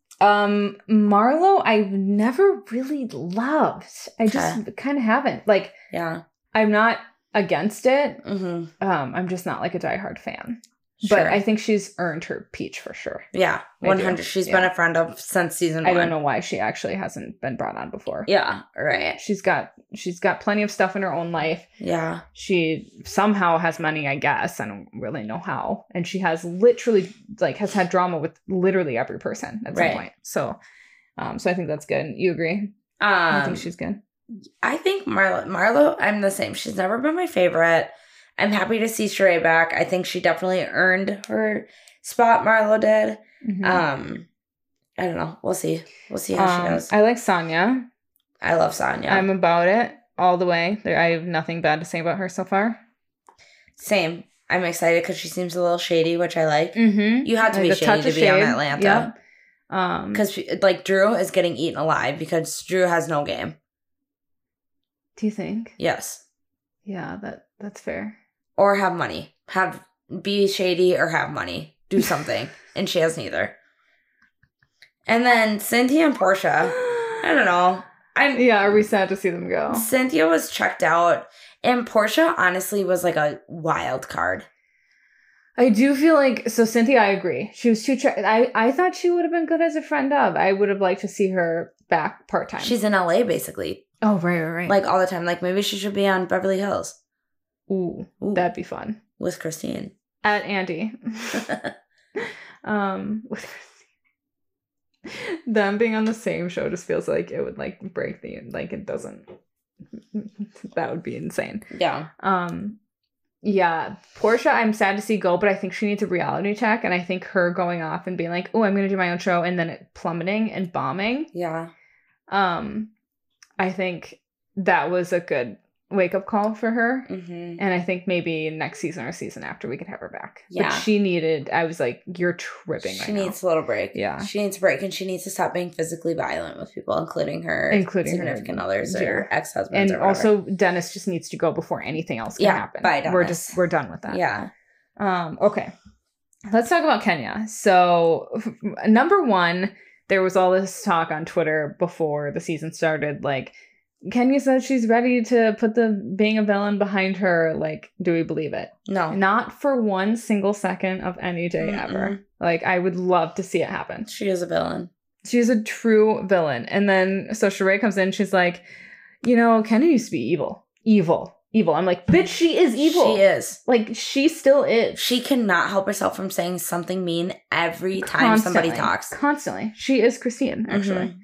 Marlo, I've never really loved. I just kind of haven't. Like, Yeah. I'm not against it. Mm-hmm. I'm just not like a diehard fan. Sure. But I think she's earned her peach for sure. Yeah, I 100. do. She's Yeah. been a friend of since season 1. I don't know why she actually hasn't been brought on before. Yeah, right. She's got plenty of stuff in her own life. Yeah. She somehow has money, I guess. I don't really know how. And she has literally has had drama with literally every person at some point. So I think that's good. You agree? I think she's good. I think Marlo, I'm the same. She's never been my favorite. I'm happy to see Sheree back. I think she definitely earned her spot. Marlo did. Mm-hmm. I don't know. We'll see. We'll see how she goes. I like Sonia. I love Sonia. I'm about it all the way. I have nothing bad to say about her so far. Same. I'm excited because she seems a little shady, which I like. Mm-hmm. You have to be shady to be on Atlanta. Yep. Because Drew is getting eaten alive because Drew has no game. Do you think? Yes. Yeah, that's fair. Or have money. Be shady or have money. Do something. And she has neither. And then Cynthia and Portia. I don't know. Are we sad to see them go? Cynthia was checked out. And Portia honestly was like a wild card. I do feel like, so Cynthia, I agree. She was too, I thought she would have been good as a friend of. I would have liked to see her back part-time. She's in LA basically. Oh, right. Like all the time. Like maybe she should be on Beverly Hills. Ooh, that'd be fun. With Christine. At Andy. With Christine. Them being on the same show just feels like it would like break it doesn't. That would be insane. Yeah. Yeah, Portia, I'm sad to see go, but I think she needs a reality check, and I think her going off and being like, "Oh, I'm going to do my own show," and then it plummeting and bombing. Yeah. I think that was a good wake-up call for her, Mm-hmm. and I think maybe next season or season after we could have her back. Yeah. But she needed. I was like, "You're tripping." She needs a little break. Yeah. She needs a break, and she needs to stop being physically violent with people, including her significant others or ex-husbands. And or also, Dennis just needs to go before anything else can happen. Bye, Dennis. We're done with that. Yeah. Okay. Let's talk about Kenya. So, number one, there was all this talk on Twitter before the season started, like, Kenya says she's ready to put the being a villain behind her. Like, do we believe it? No. Not for one single second of any day ever. Like, I would love to see it happen. She is a villain. She's a true villain. And then, so Sheree comes in, she's like, Kenya used to be evil. Evil. I'm like, bitch, she is evil. She is. Like, she still is. She cannot help herself from saying something mean every time somebody talks. Constantly. She is Christine, actually.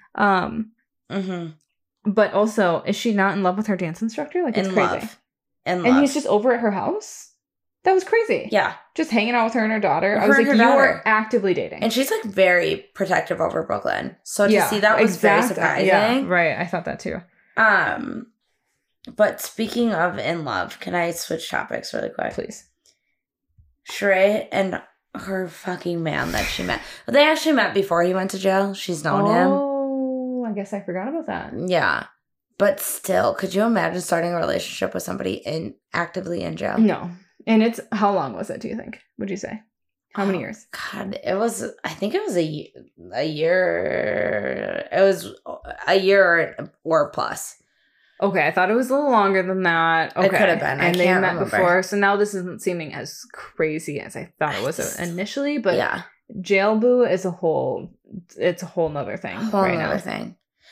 But also, is she not in love with her dance instructor? Like, it's crazy. And he's just over at her house? That was crazy. Yeah. Just hanging out with her and her daughter. I was like, you were actively dating. And she's like very protective over Brooklyn. So to see that was very surprising. Yeah, right. I thought that too. But speaking of in love, can I switch topics really quick? Please. Sheree and her fucking man that she met. They actually met before he went to jail. She's known him. Oh, I guess I forgot about that. Yeah. But still, could you imagine starting a relationship with somebody actively in jail? No. And how long was it, do you think? Would you say? How many years? God, I think it was a year. It was a year or plus. Okay, I thought it was a little longer than that. Okay. It could have been. And they met before, so now this isn't seeming as crazy as I thought it was initially. But yeah, jail boo is it's a whole nother thing. Thing.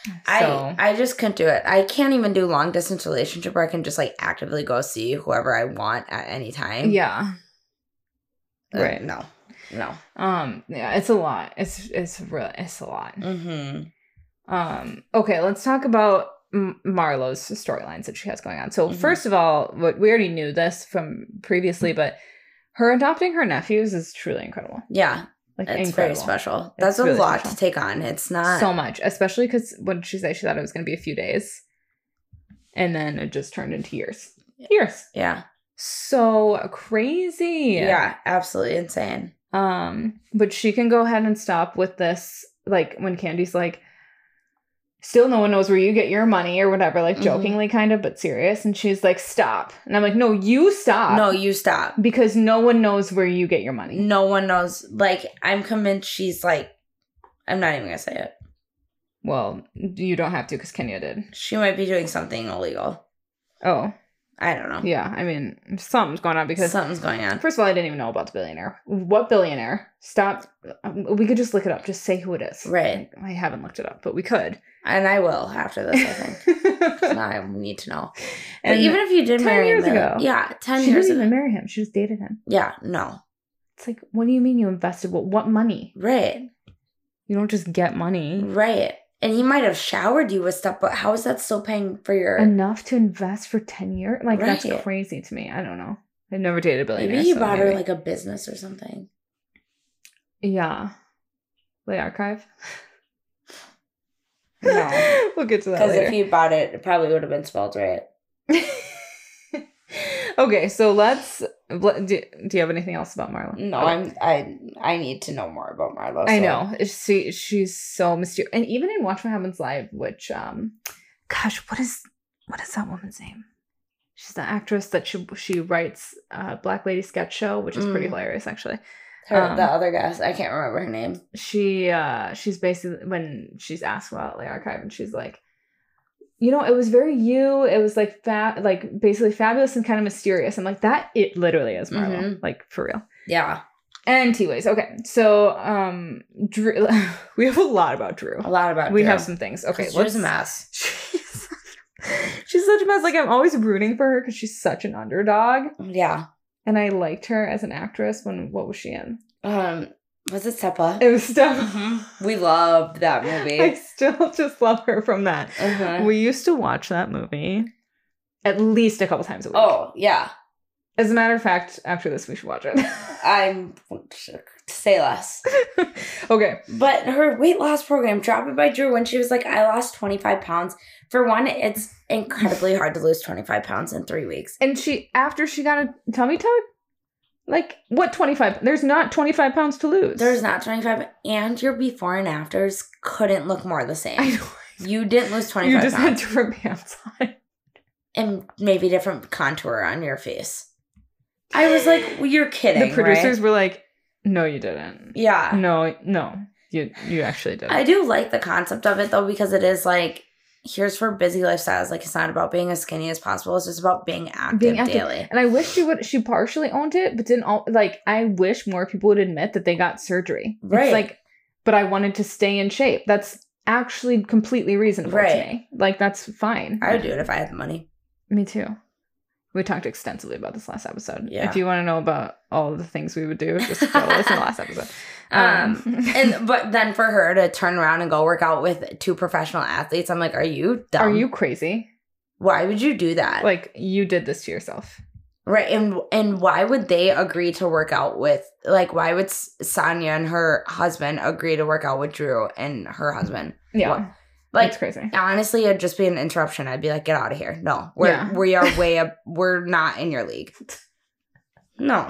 I just couldn't do it. I can't even do long distance relationship where I can just like actively go see whoever I want at any time. Yeah. Right. No. Yeah, it's a lot. It's a lot. Mm-hmm. Okay, let's talk about Marlo's storylines that she has going on. So first of all, we already knew this from previously, but her adopting her nephews is truly incredible. Yeah. Like, it's incredible. very special. That's really a lot to take on. It's not so much, especially because what did she say? She thought it was going to be a few days, and then it just turned into years. Yeah. So crazy. Yeah, absolutely insane. But she can go ahead and stop with this, like when Candy's like, still no one knows where you get your money or whatever, like jokingly kind of, but serious. And she's like, stop. And I'm like, no, you stop. No, you stop. Because no one knows where you get your money. No one knows. Like, I'm convinced she's like, I'm not even going to say it. Well, you don't have to because Kenya did. She might be doing something illegal. Oh. I don't know. Yeah, I mean, something's going on because... Something's going on. First of all, I didn't even know about the billionaire. What billionaire? Stop. We could just look it up. Just say who it is. Right. I haven't looked it up, but we could. And I will after this, I think. Now I need to know. But And even if you did 10 marry years him... ago. Yeah, 10 she years didn't ago. even marry him. She just dated him. Yeah, no. It's like, what do you mean you invested? What money? Right. You don't just get money. Right. And he might have showered you with stuff, but how is that still paying for your... Enough to invest for 10 years? Like, Right. that's crazy to me. I don't know. I've never dated a billionaire. Maybe he so bought her like a business or something. Yeah. Lay Archive? No. We'll get to that Because later. if he bought it, it probably would have been spelled right. Okay, so let's... Do you have anything else about Marlo? No, Okay. I need to know more about Marlo. I know. She's so mysterious. And even in Watch What Happens Live, which, gosh, what is that woman's name? She's the actress that she writes Black Lady Sketch Show, which is pretty hilarious, actually. The other guy, I can't remember her name. She's basically, when she's asked about the archive, and she's like, you know, it was very you. It was like basically fabulous and kind of mysterious. And like that, it literally is Marlo, like for real. Yeah. And T-Ways. Okay, so Drew. We have a lot about Drew. We have some things. Okay, Drew's a mess. She's such a mess. Like, I'm always rooting for her because she's such an underdog. Yeah. And I liked her as an actress what was she in? Was it Stepa? It was Stepa. We loved that movie. I still just love her from that. We used to watch that movie at least a couple times a week. Oh, yeah. As a matter of fact, after this, we should watch it. I'm... Say less. Okay. But her weight loss program, Drop It by Drew, when she was like, I lost 25 pounds. For one, it's incredibly hard to lose 25 pounds in 3 weeks. And after she got a tummy tuck, like, what 25? There's not 25 pounds to lose. There's not 25. And your before and afters couldn't look more the same. I know. You didn't lose 25 You just pounds. had different pants on. And maybe different contour on your face. I was like, well, you're kidding, The producers right? were like, no, you didn't. Yeah. No, you actually didn't. I do like the concept of it, though, because it is like, here's for busy lifestyles. Like, it's not about being as skinny as possible. It's just about being active daily. And I wish she partially owned it, but didn't I wish more people would admit that they got surgery. Right. It's like, but I wanted to stay in shape. That's actually completely reasonable to me. Like, that's fine. I would do it if I had the money. Me too. We talked extensively about this last episode. Yeah. If you want to know about all of the things we would do, just go listen to the last episode. But then for her to turn around and go work out with 2 professional athletes, I'm like, are you dumb? Are you crazy? Why would you do that? Like, you did this to yourself. Right. And why would they agree to work out with, like, why would Sonia and her husband agree to work out with Drew and her husband? Yeah. What? Like, it's crazy. Honestly, it'd just be an interruption. I'd be like, get out of here. No, we are way up. We're not in your league. No.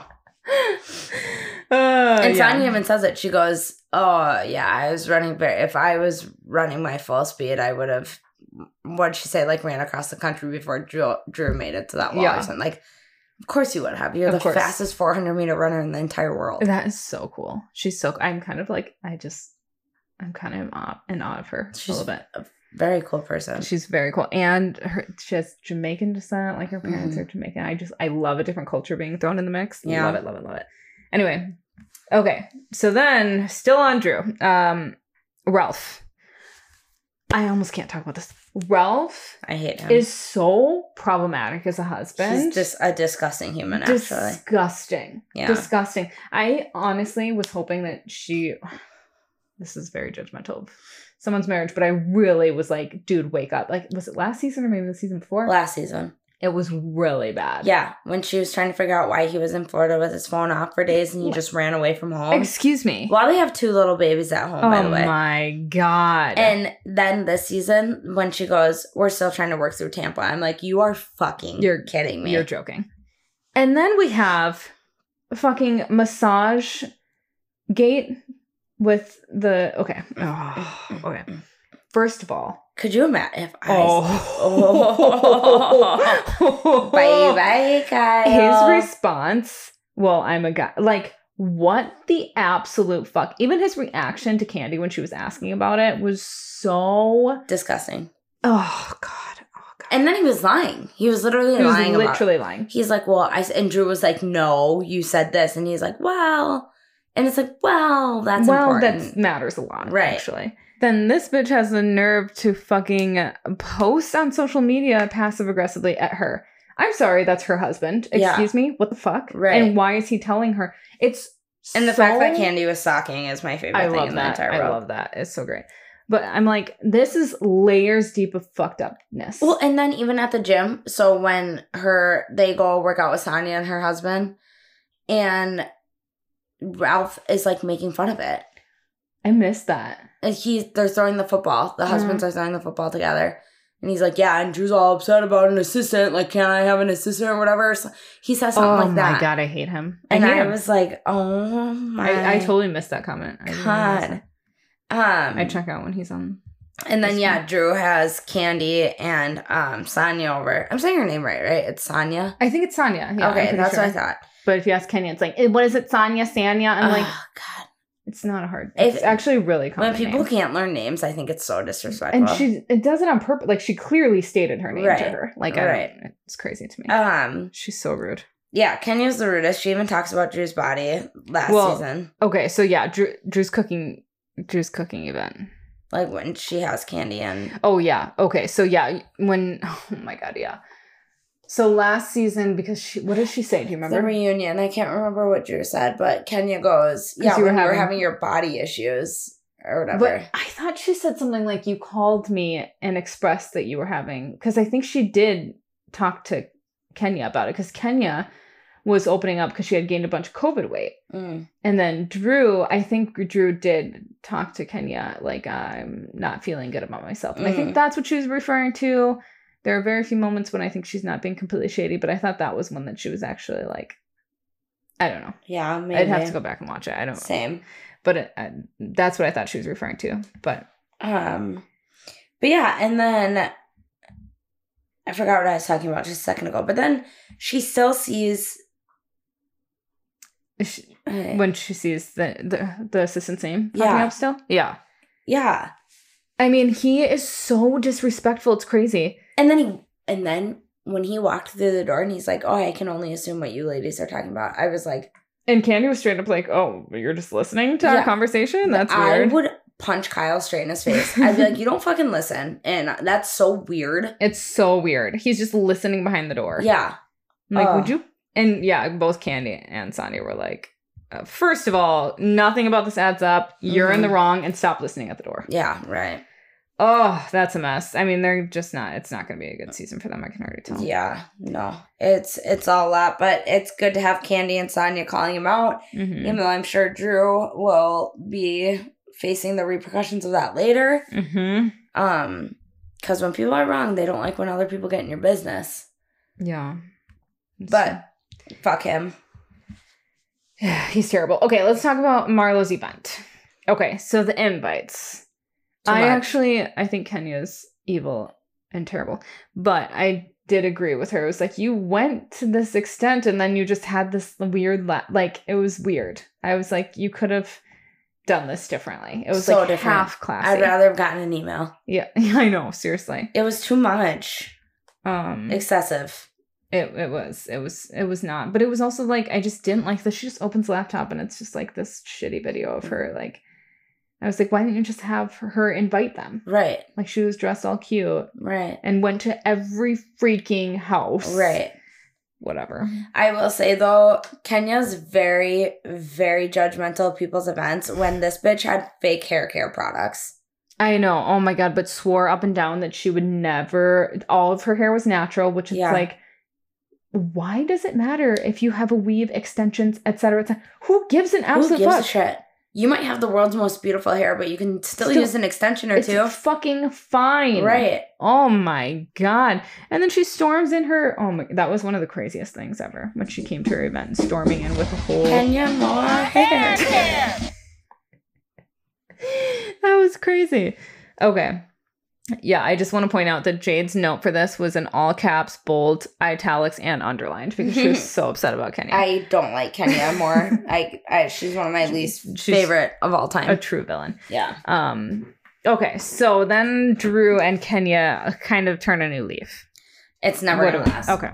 And Sonia even says it. She goes, oh, yeah, I was running. If I was running my full speed, I would have, what'd she say, like, ran across the country before Drew made it to that wall or something. Like, of course you would have. You're the fastest 400-meter runner in the entire world. That is so cool. She's so, I'm kind of like, I'm kind of in awe of her a little bit. A very cool person. She's very cool. And she has Jamaican descent. Like, her parents are Jamaican. I love a different culture being thrown in the mix. Yeah. Love it, love it, love it. Anyway. Okay. So then, still on Drew. Ralph. I almost can't talk about this. Ralph I hate him. is so problematic as a husband. He's just a disgusting human, actually. Disgusting. Yeah. Disgusting. I honestly was hoping that this is very judgmental of someone's marriage, but I really was like, dude, wake up. Like, was it last season or maybe the season before? Last season. It was really bad. Yeah, when she was trying to figure out why he was in Florida with his phone off for days and he just ran away from home. Excuse me. Well, they have 2 little babies at home, by the way. Oh my God. And then this season, when she goes, we're still trying to work through Tampa, I'm like, you are fucking kidding me. You're joking. And then we have fucking massage gate with the, okay. Oh, okay. First of all. Could you imagine if I... Oh. Bye, Kyle. His response, well, I'm a guy. Like, what the absolute fuck? Even his reaction to Candy when she was asking about it was so... disgusting. Oh, God. And then he was lying. He was literally lying. Lying. He's like, well, and Drew was like, no, you said this. And he's like, well... And it's like, well, that's important. That matters a lot, right. Actually. Then this bitch has the nerve to fucking post on social media passive-aggressively at her. I'm sorry, that's her husband. Excuse me? What the fuck? Right. And why is he telling her? And the fact that Candy was stalking is my favorite thing in the entire world. I love that. It's so great. But I'm like, this is layers deep of fucked upness. Well, and then even at the gym, so when they go work out with Sonia and her husband, and Ralph is like making fun of it. I missed that. And they're throwing the football. The husbands are throwing the football together. And he's like, yeah, and Drew's all upset about an assistant. Like, can I have an assistant or whatever? So he says something like that. Oh my God, I hate him. I was like, oh my. I totally missed that comment. God. I check out when he's on. And then, Drew has Candy and Sonia over. I'm saying her name right? It's Sonia? I think it's Sonia. Yeah, okay, that's what I thought. But if you ask Kenya, it's like, what is it, Sonia, Sanya? I'm like, God. It's not a hard. It's actually really common. When people can't learn names, I think it's so disrespectful. And it does it on purpose. Like, she clearly stated her name to her. Like, it's crazy to me. She's so rude. Yeah, Kenya's the rudest. She even talks about Drew's body last season. Okay, so yeah, Drew's cooking event. Like when she has Candy and... Oh, yeah. Okay, so yeah, oh my God, yeah. So last season, because what did she say? Do you remember? The reunion. I can't remember what Drew said, but Kenya goes, yeah, when you were having your body issues or whatever. But I thought she said something like, you called me and expressed that you were having, because I think she did talk to Kenya about it, because Kenya was opening up because she had gained a bunch of COVID weight. And then I think Drew did talk to Kenya, like, I'm not feeling good about myself. And I think that's what she was referring to. There are very few moments when I think she's not being completely shady, but I thought that was one that she was actually like, I don't know. Yeah, maybe. I'd have to go back and watch it. I don't know. Same. But that's what I thought she was referring to. But yeah, and then I forgot what I was talking about just a second ago. But then she still sees... when she sees the assistant's name popping up still? Yeah. Yeah. I mean, he is so disrespectful. It's crazy. And then when he walked through the door and he's like, oh, I can only assume what you ladies are talking about. I was like... And Candy was straight up like, oh, you're just listening to our conversation? That's weird. I would punch Kyle straight in his face. I'd be like, you don't fucking listen. And that's so weird. It's so weird. He's just listening behind the door. Yeah. Like, would you... And yeah, both Candy and Sonia were like, first of all, nothing about this adds up. You're in the wrong and stop listening at the door. Yeah, right. Oh, that's a mess. I mean, they're just not, it's not going to be a good season for them. I can already tell. Yeah, no, it's all that, but it's good to have Candy and Sonia calling him out, even though I'm sure Drew will be facing the repercussions of that later. Because when people are wrong, they don't like when other people get in your business. Yeah. But fuck him. He's terrible. Okay, let's talk about Marlo's event. Okay, so the invites. I think Kenya's evil and terrible. But I did agree with her. It was like, you went to this extent and then you just had this weird, like, it was weird. I was like, you could have done this differently. It was so like different. Half classy. I'd rather have gotten an email. Yeah, I know, seriously. It was too much. Excessive. It was not. But it was also like, I just didn't like this. She just opens the laptop and it's just like this shitty video of her like I was like, why didn't you just have her invite them? Right. Like, she was dressed all cute. Right. And went to every freaking house. Right. Whatever. I will say, though, Kenya's very, very judgmental of people's events when this bitch had fake hair care products. I know. Oh, my God. But swore up and down that she would never... All of her hair was natural, which is like... Why does it matter if you have a weave, extensions, etc.? Who gives an absolute fuck? Who gives a shit? You might have the world's most beautiful hair, but you can still use an extension or two. It's fucking fine. Right. Oh my God. And then she storms in her... Oh my... That was one of the craziest things ever. When she came to her event, storming in with a whole... Kenya more hair. That was crazy. Okay. Yeah, I just want to point out that Jade's note for this was in all caps, bold, italics, and underlined because she was so upset about Kenya. I don't like Kenya more. She's one of my least favorite of all time. A true villain. Yeah. Okay, so then Drew and Kenya kind of turn a new leaf. It's never going to last. Okay.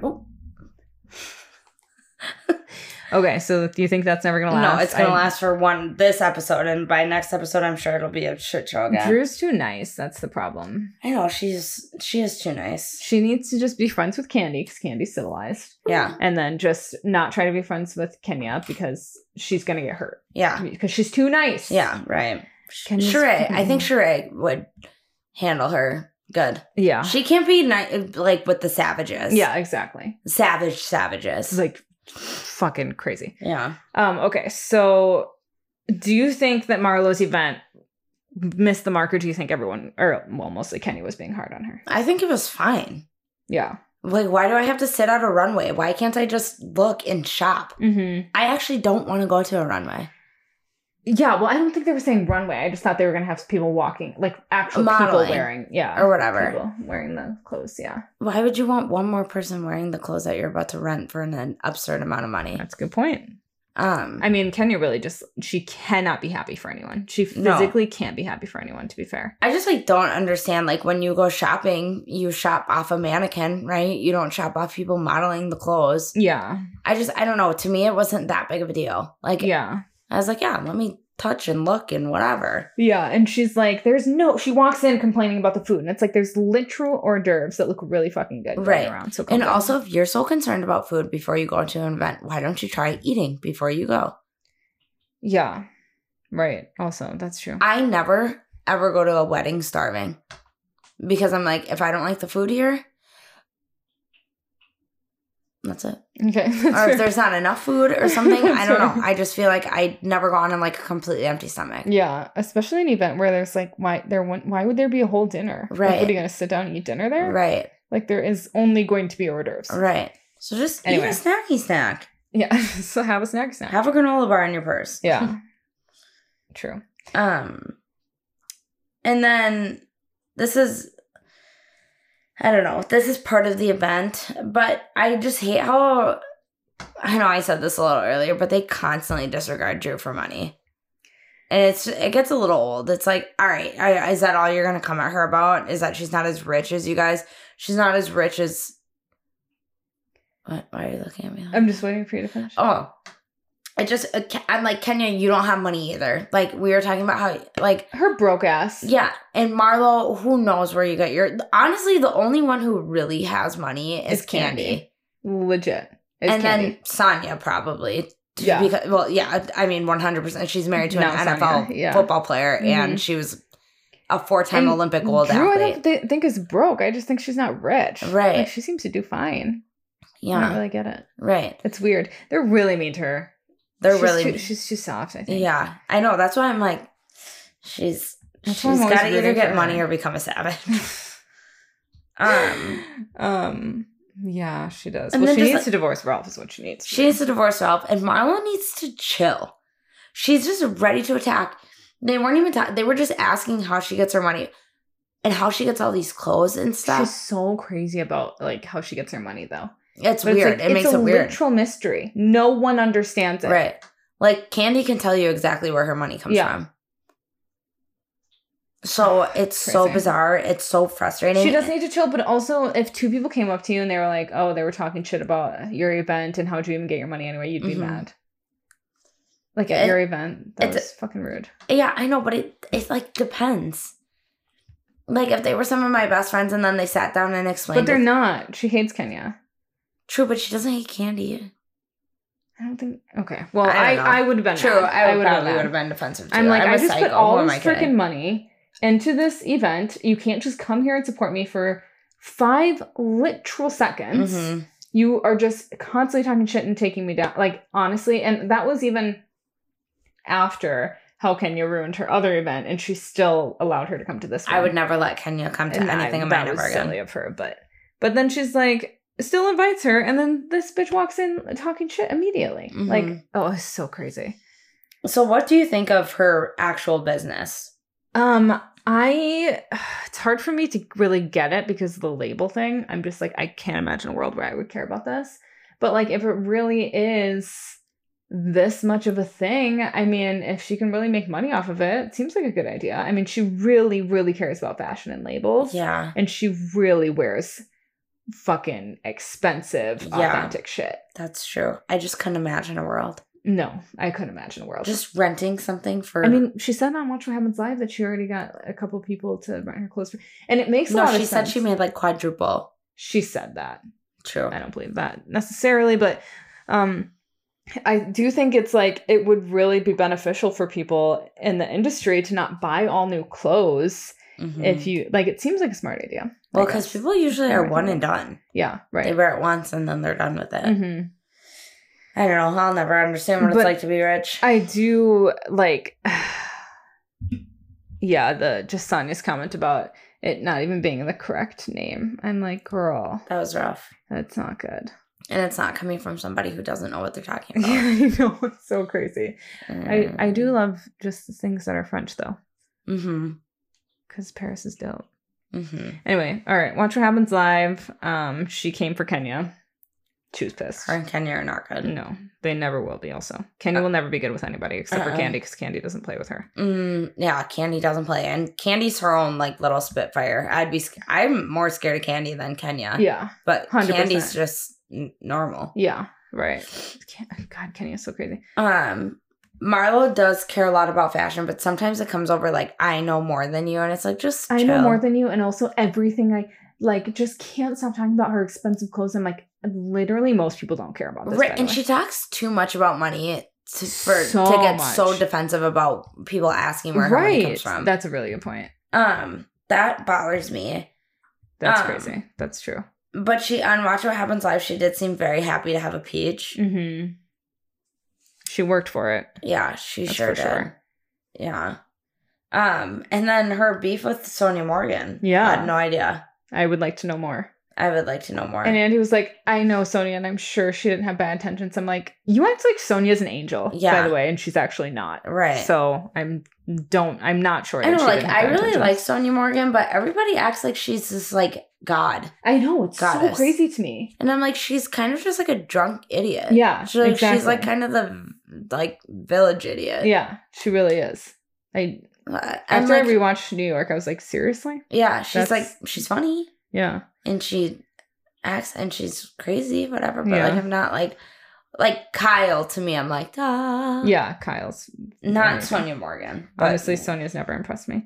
Okay, so do you think that's never going to last? No, it's going to last for this episode, and by next episode, I'm sure it'll be a shit show again. Drew's too nice. That's the problem. I know, she is too nice. She needs to just be friends with Candy, because Candy's civilized. Yeah. And then just not try to be friends with Kenya, because she's going to get hurt. Yeah. Because she's too nice. Yeah, right. Sheree, I think Sheree would handle her good. Yeah. She can't be like with the savages. Yeah, exactly. Savages. Like, fucking crazy. Yeah. Okay, so do you think that Marlo's event missed the mark, or do you think everyone, or well, mostly Kenny was being hard on her? I think it was fine. Yeah. Like, why do I have to sit at a runway? Why can't I just look and shop? Mm-hmm. I actually don't want to go to a runway. Yeah, well, I don't think they were saying runway. I just thought they were going to have people walking, like actual modeling, people wearing, or whatever. People wearing the clothes, yeah. Why would you want one more person wearing the clothes that you're about to rent for an absurd amount of money? That's a good point. I mean, Kenya really she cannot be happy for anyone. She physically can't be happy for anyone, to be fair. I just, don't understand, when you go shopping, you shop off a mannequin, right? You don't shop off people modeling the clothes. Yeah. I don't know. To me, it wasn't that big of a deal. Yeah. I was like, yeah, let me touch and look and whatever. Yeah, and she's like, she walks in complaining about the food, and it's like there's literal hors d'oeuvres that look really fucking good going around. So and also, if you're so concerned about food before you go to an event, why don't you try eating before you go? Yeah, right. Also, that's true. I never, ever go to a wedding starving because I'm like, if I don't like the food here, that's it. Okay. Or if there's not enough food or something, I don't know. I just feel like I never go on a completely empty stomach. Yeah, especially an event where there's why would there be a whole dinner? Right. What are you going to sit down and eat dinner there? Right. Like, there is only going to be hors d'oeuvres. Right. So just eat a snacky snack. Yeah. So have a snack. Have a granola bar in your purse. Yeah. True. And then this is, I don't know, this is part of the event, but I just hate how, I know I said this a little earlier, but they constantly disregard Drew for money. And it gets a little old. It's like, all right, is that all you're going to come at her about? Is that she's not as rich as you guys? She's not as rich as... What? Why are you looking at me? I'm just waiting for you to finish. Oh. I'm like, Kenya, you don't have money either. Like, we were talking about how, her broke ass. Yeah. And Marlo, who knows where you get honestly, the only one who really has money is Candy. Legit. And Candy. Then Sonia, probably. Yeah. Because, I mean, 100%. She's married to an NFL football player, and she was a 4-time Olympic gold athlete. Drew, I don't think is broke. I just think she's not rich. Right. Like, she seems to do fine. Yeah. I don't really get it. Right. It's weird. They're really mean to her. She's too soft, I think. Yeah. I know. That's why I'm like, she's got to either get money or become a savage. Yeah, she does. Well, she needs to divorce Ralph is what she needs. She needs to divorce Ralph, and Marlo needs to chill. She's just ready to attack. They weren't even talking. They were just asking how she gets her money and how she gets all these clothes and stuff. She's so crazy about how she gets her money, though. It's weird. It makes it weird. It's a literal mystery. No one understands it. Right. Like, Candy can tell you exactly where her money comes from. So it's crazy. So bizarre. It's so frustrating. She does need to chill, but also if two people came up to you and they were like, oh, they were talking shit about your event and how'd you even get your money anyway, you'd be mad. Like at your event. That was fucking rude. Yeah, I know, but it like depends. Like if they were some of my best friends and then they sat down and explained. But they're not. She hates Kenya. True, but she doesn't hate candy. I don't think. Okay. Well, I would have been. True, I would have been defensive too. I'm like, I just put all this freaking money into this event. You can't just come here and support me for 5 literal seconds. Mm-hmm. You are just constantly talking shit and taking me down. Like, honestly, and that was even after how Kenya ruined her other event, and she still allowed her to come to this one. I would never let Kenya come to anything of mine ever again. That was silly of her, but then she's like, still invites her, and then this bitch walks in talking shit immediately. Mm-hmm. Like, oh, it's so crazy. So what do you think of her actual business? It's hard for me to really get it because of the label thing. I'm just like, I can't imagine a world where I would care about this. But like, if it really is this much of a thing, I mean, if she can really make money off of it, it seems like a good idea. I mean, she really, really cares about fashion and labels. Yeah. And she really wears fucking expensive, authentic shit. That's true. I just couldn't imagine a world. No, I couldn't imagine a world. Just renting something for... I mean, she said on Watch What Happens Live that she already got a couple people to rent her clothes for... And it makes a lot of sense. No, she said she made like quadruple. She said that. True. I don't believe that necessarily, but I do think it's like, it would really be beneficial for people in the industry to not buy all new clothes. Mm-hmm. If you... Like, it seems like a smart idea. Well, because people usually are one and done. Yeah, right. They wear it once and then they're done with it. Mm-hmm. I don't know. I'll never understand what it's like to be rich. I do like, just Sonya's comment about it not even being the correct name. I'm like, girl. That was rough. That's not good. And it's not coming from somebody who doesn't know what they're talking about. Yeah, I know. It's so crazy. I do love just the things that are French, though. Mm-hmm. Because Paris is dope. Mm-hmm. Anyway, all right. Watch What Happens Live. She came for Kenya. She was pissed. Her and Kenya are not good. No, they never will be also. Kenya will never be good with anybody except for Candy, because Candy doesn't play with her. Yeah, Candy doesn't play. And Candy's her own, like, little spitfire. I'm more scared of Candy than Kenya. Yeah. But 100%. Candy's just normal. Yeah, right. God, Kenya is so crazy. Marlo does care a lot about fashion, but sometimes it comes over like, I know more than you. And it's like, just chill. I know more than you. And also everything like just can't stop talking about her expensive clothes. I'm like, literally most people don't care about this. Right. And she talks too much about money to get so defensive about people asking where her money comes from. That's a really good point. That bothers me. That's crazy. That's true. But on Watch What Happens Live, she did seem very happy to have a peach. Mm-hmm. She worked for it. Yeah, she sure did. Sure. Yeah. And then her beef with Sonia Morgan. Yeah. I had no idea. I would like to know more. I would like to know more. And Andy was like, I know Sonia, and I'm sure she didn't have bad intentions. I'm like, you act like Sonia's an angel, by the way, and she's actually not. Right. So I'm not sure. I know, like, I really like Sonia Morgan, but everybody acts like she's this, like, god. I know, it's goddess. So crazy to me. And I'm like, she's kind of just like a drunk idiot. Yeah, exactly. She's like kind of the, like, village idiot. Yeah, she really is. After I rewatched New York, I was like, seriously? Yeah, she's funny. Yeah. And she acts, and she's crazy, whatever. But like, I'm not like Kyle to me. I'm like, ah. Yeah, Kyle's not Sonia Morgan. Honestly, Sonia's never impressed me.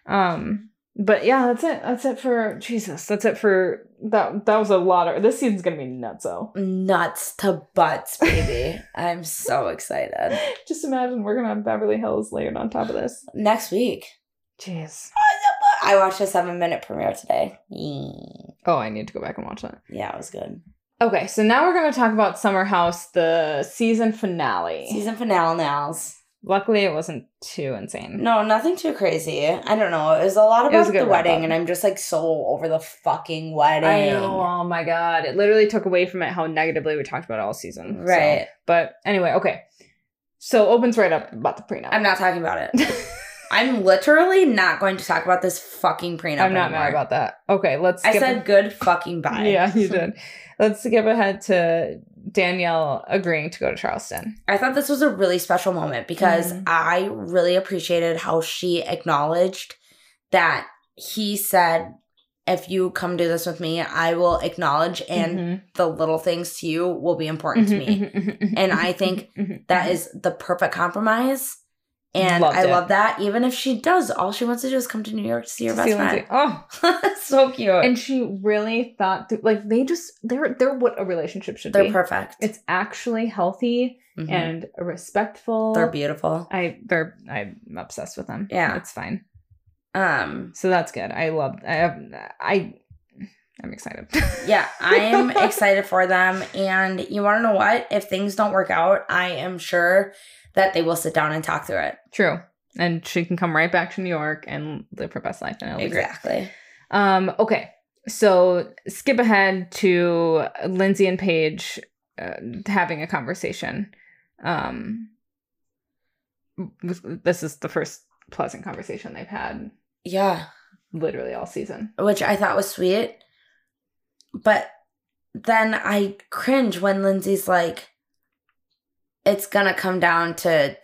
But yeah, that's it. That's it for Jesus. That's it for that. That was a lot of. This season's gonna be nutso. Nuts to butts, baby. I'm so excited. Just imagine we're gonna have Beverly Hills layered on top of this next week. Jeez. I watched a 7-minute premiere today. Oh, I need to go back and watch that. Yeah, it was good. Okay, so now we're going to talk about Summer House, the season finale. Season finale nows. Luckily, it wasn't too insane. No, nothing too crazy. I don't know. It was a lot about the wedding, and I'm just like so over the fucking wedding. I know. Oh my God. It literally took away from it how negatively we talked about it all season. Right. So, but anyway, okay. So opens right up about the prenup. I'm not talking about it. I'm literally not going to talk about this fucking prenup I'm not mad about that. Okay, I said good fucking bye. Yeah, you did. Let's skip ahead to Danielle agreeing to go to Charleston. I thought this was a really special moment because I really appreciated how she acknowledged that he said if you come do this with me, I will acknowledge, and the little things to you will be important to me. And I think that is the perfect compromise. And I love that. Even if she does, all she wants to do is come to New York to see her best friend. Oh, so cute. And she really thought, like, they're what a relationship should be. They're perfect. It's actually healthy and respectful. They're beautiful. I'm obsessed with them. Yeah. It's fine. So that's good. I'm excited. Yeah, I am excited for them. And you want to know what? If things don't work out, I am sure that they will sit down and talk through it. True. And she can come right back to New York and live her best life. And it'll be great. Exactly. Okay. So skip ahead to Lindsay and Paige having a conversation. This is the first pleasant conversation they've had. Yeah. Literally all season. Which I thought was sweet. But then I cringe when Lindsay's like, it's gonna come down to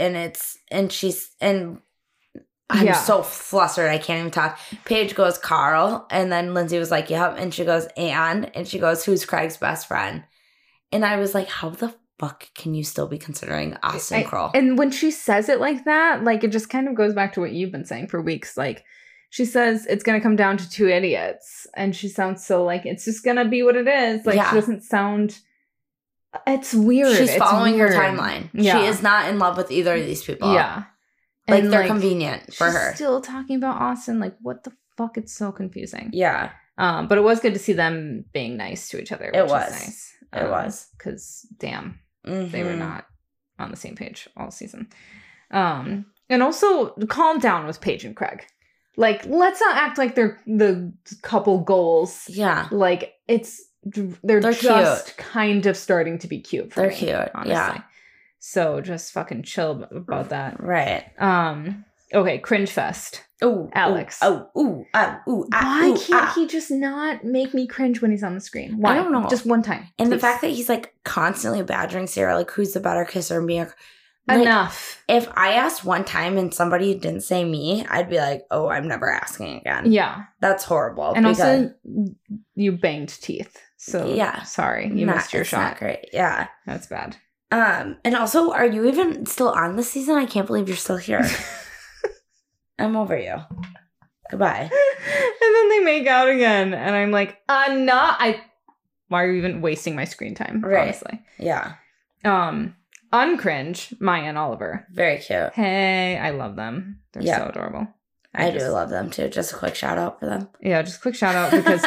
and I'm so flustered I can't even talk. Paige goes, Carl, and then Lindsay was like, yep, and she goes, and she goes, who's Craig's best friend? And I was like, how the fuck can you still be considering Austin Kroll? And when she says it like that, like, it just kind of goes back to what you've been saying for weeks. Like, she says it's gonna come down to two idiots, and she sounds so like it's just gonna be what it is. Like, she doesn't sound. It's weird. She's following her timeline. Yeah. She is not in love with either of these people. Yeah. Like, and they're convenient for her. She's still talking about Austin. Like, what the fuck? It's so confusing. Yeah. But it was good to see them being nice to each other. Which was nice. It was. Because, damn, they were not on the same page all season. And also, calm down with Paige and Craig. Like, let's not act like they're the couple goals. Yeah. Like, they're just cute. Kind of starting to be cute for me, cute, honestly. Yeah. So just fucking chill about that. Right. Okay, cringe fest. Ooh, Alex. Why can't he just not make me cringe when he's on the screen? Why? I don't know. Just one time. And please. The fact that he's like constantly badgering Sarah, like, who's the better kisser? Me or enough. If I asked one time and somebody didn't say me, I'd be like, oh, I'm never asking again. Yeah. That's horrible. And also, you banged teeth. So, yeah. Sorry. You missed your shot. Not great. Yeah. That's bad. And also, are you even still on this season? I can't believe you're still here. I'm over you. Goodbye. And then they make out again. And I'm like, why are you even wasting my screen time? Right. Honestly. Yeah. Uncringe, Maya and Oliver. Very cute. Hey, I love them. They're so adorable. I do love them too. Just a quick shout out for them. Yeah, just a quick shout out because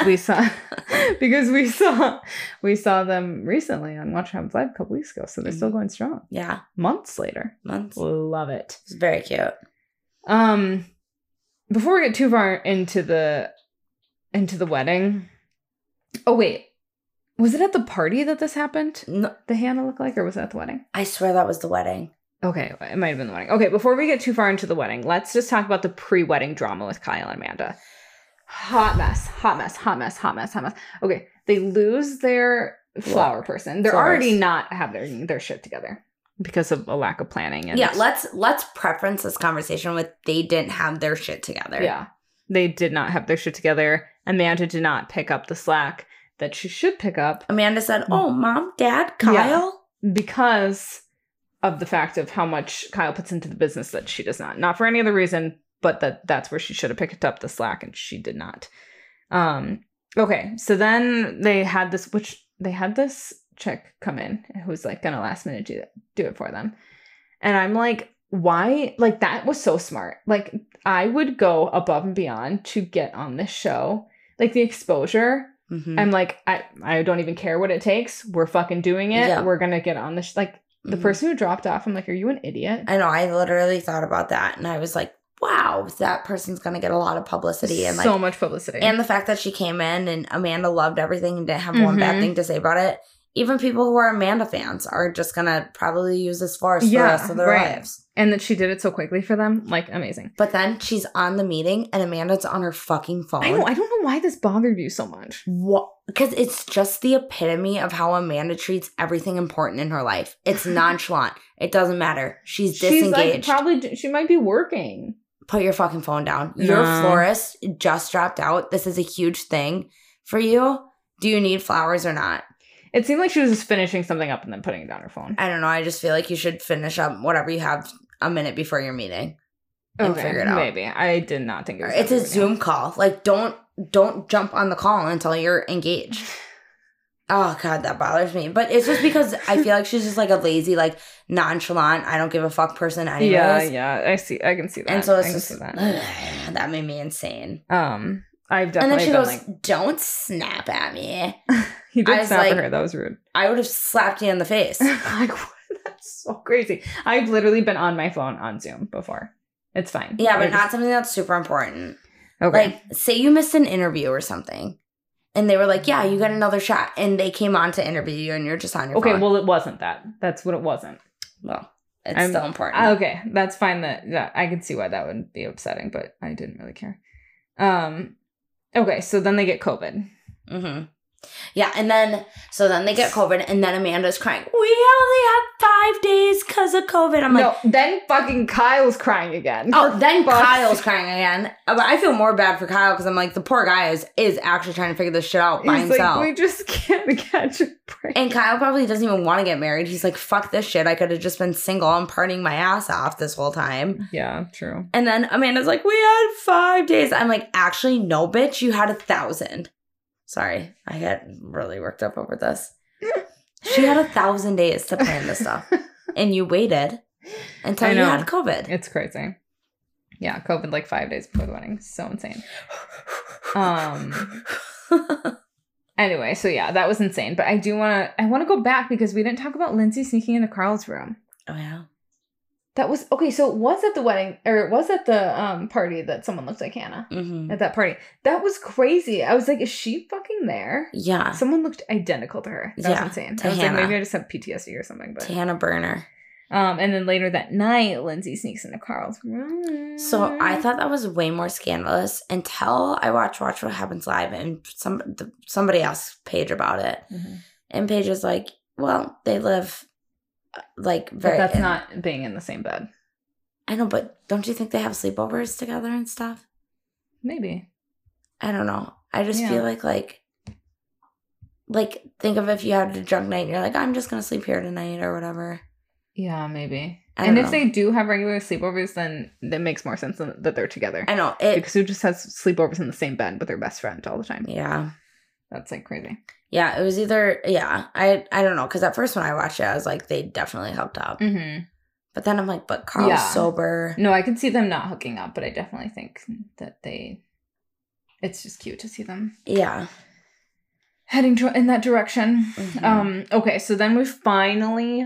we saw them recently on Watch What Happens Live a couple weeks ago. So they're still going strong. Yeah. Months later. Love it. It's very cute. Before we get too far into the wedding. Oh wait. Was it at the party that this happened? No. The Hannah looked like, or was it at the wedding? I swear that was the wedding. Okay, it might have been the wedding. Okay, before we get too far into the wedding, let's just talk about the pre-wedding drama with Kyle and Amanda. Hot mess. Okay, they lose their flower person. They're already not having their shit together because of a lack of planning. And let's preference this conversation with they didn't have their shit together. Yeah, they did not have their shit together. Amanda did not pick up the slack that she should pick up. Amanda said, oh, Mom, Dad, Kyle? Yeah, because of the fact of how much Kyle puts into the business that she does not. Not for any other reason, but that's where she should have picked up the slack, and she did not. Okay, so then they had this chick come in who's like gonna last minute do it for them. And I'm like, why? Like, that was so smart. Like, I would go above and beyond to get on this show. Like, the exposure. Mm-hmm. I'm like, I don't even care what it takes. We're fucking doing it. Yeah. We're gonna get on this. Like, the person who dropped off, I'm like, are you an idiot? I know. I literally thought about that, and I was like, wow, that person's gonna get a lot of publicity, and so much publicity. And the fact that she came in and Amanda loved everything and didn't have one bad thing to say about it. Even people who are Amanda fans are just gonna probably use this force for the rest of their lives. And that she did it so quickly for them, like, amazing. But then she's on the meeting and Amanda's on her fucking phone. I know. I don't know why this bothered you so much. What? Because it's just the epitome of how Amanda treats everything important in her life. It's nonchalant. It doesn't matter. She's disengaged. She's like, she might be working. put your fucking phone down. Your florist just dropped out. This is a huge thing for you. Do you need flowers or not? It seemed like she was just finishing something up and then putting it down her phone. I don't know. I just feel like you should finish up whatever you have a minute before your meeting and figure it out. Maybe. I did not think it was. It's a Zoom call. Like, don't jump on the call until you're engaged. Oh, God, that bothers me. But it's just because I feel like she's just like a lazy, like nonchalant, I don't give a fuck person anyways. Yeah. I can see that. And so it's just, that made me insane. I've definitely and then she goes, like, don't snap at me. He did snap at her. That was rude. I would have slapped you in the face. Like, that's so crazy. I've literally been on my phone on Zoom before. It's fine. Yeah, but not something that's super important. Okay. Like, say you missed an interview or something. And they were like, yeah, you got another shot. And they came on to interview you and you're just on your phone. Okay, well, it wasn't that. That's what it wasn't. Well, it's still important. Okay, that's fine. That I can see why that would be upsetting, but I didn't really care. Okay, so then they get COVID. Mm-hmm. Yeah, and then they get COVID, and then Amanda's crying. We only have 5 days because of COVID. I'm like, no, then fucking Kyle's crying again. Oh, then Kyle's crying again. But I feel more bad for Kyle because I'm like, the poor guy is actually trying to figure this shit out by himself. Like, we just can't catch a break. And Kyle probably doesn't even want to get married. He's like, fuck this shit. I could have just been single and partying my ass off this whole time. Yeah, true. And then Amanda's like, we had 5 days. I'm like, actually, no, bitch. You had 1,000. Sorry, I get really worked up over this. She had 1,000 days to plan this stuff. And you waited until you had COVID. It's crazy. Yeah, COVID like 5 days before the wedding. So insane. Anyway, so yeah, that was insane. But I want to go back because we didn't talk about Lindsay sneaking into Carl's room. Oh, yeah. That was, okay, so it was at the wedding, or it was at the party that someone looked like Hannah at that party. That was crazy. I was like, is she fucking there? Yeah. Someone looked identical to her. That was insane. I was like, maybe I just have PTSD or something. But Hannah Burner. And then later that night, Lindsay sneaks into Carl's room. So I thought that was way more scandalous until I watched Watch What Happens Live, and somebody asked Paige about it. Mm-hmm. And Paige was like, well, they live... like very, but that's not being in the same bed. I know, but don't you think they have sleepovers together and stuff? Maybe. I don't know. I just feel like think of if you had a drunk night and you're like, I'm just gonna sleep here tonight or whatever. Yeah, maybe. And if they do have regular sleepovers, then that makes more sense that they're together. I know because who just has sleepovers in the same bed with their best friend all the time? Yeah, that's like crazy. Yeah, it was either, I don't know, because at first when I watched it, I was like, they definitely hooked up. Mm-hmm. But then I'm like, but Carl's sober. No, I could see them not hooking up, but I definitely think that it's just cute to see them. Yeah. Heading in that direction. Mm-hmm. Okay, so then we finally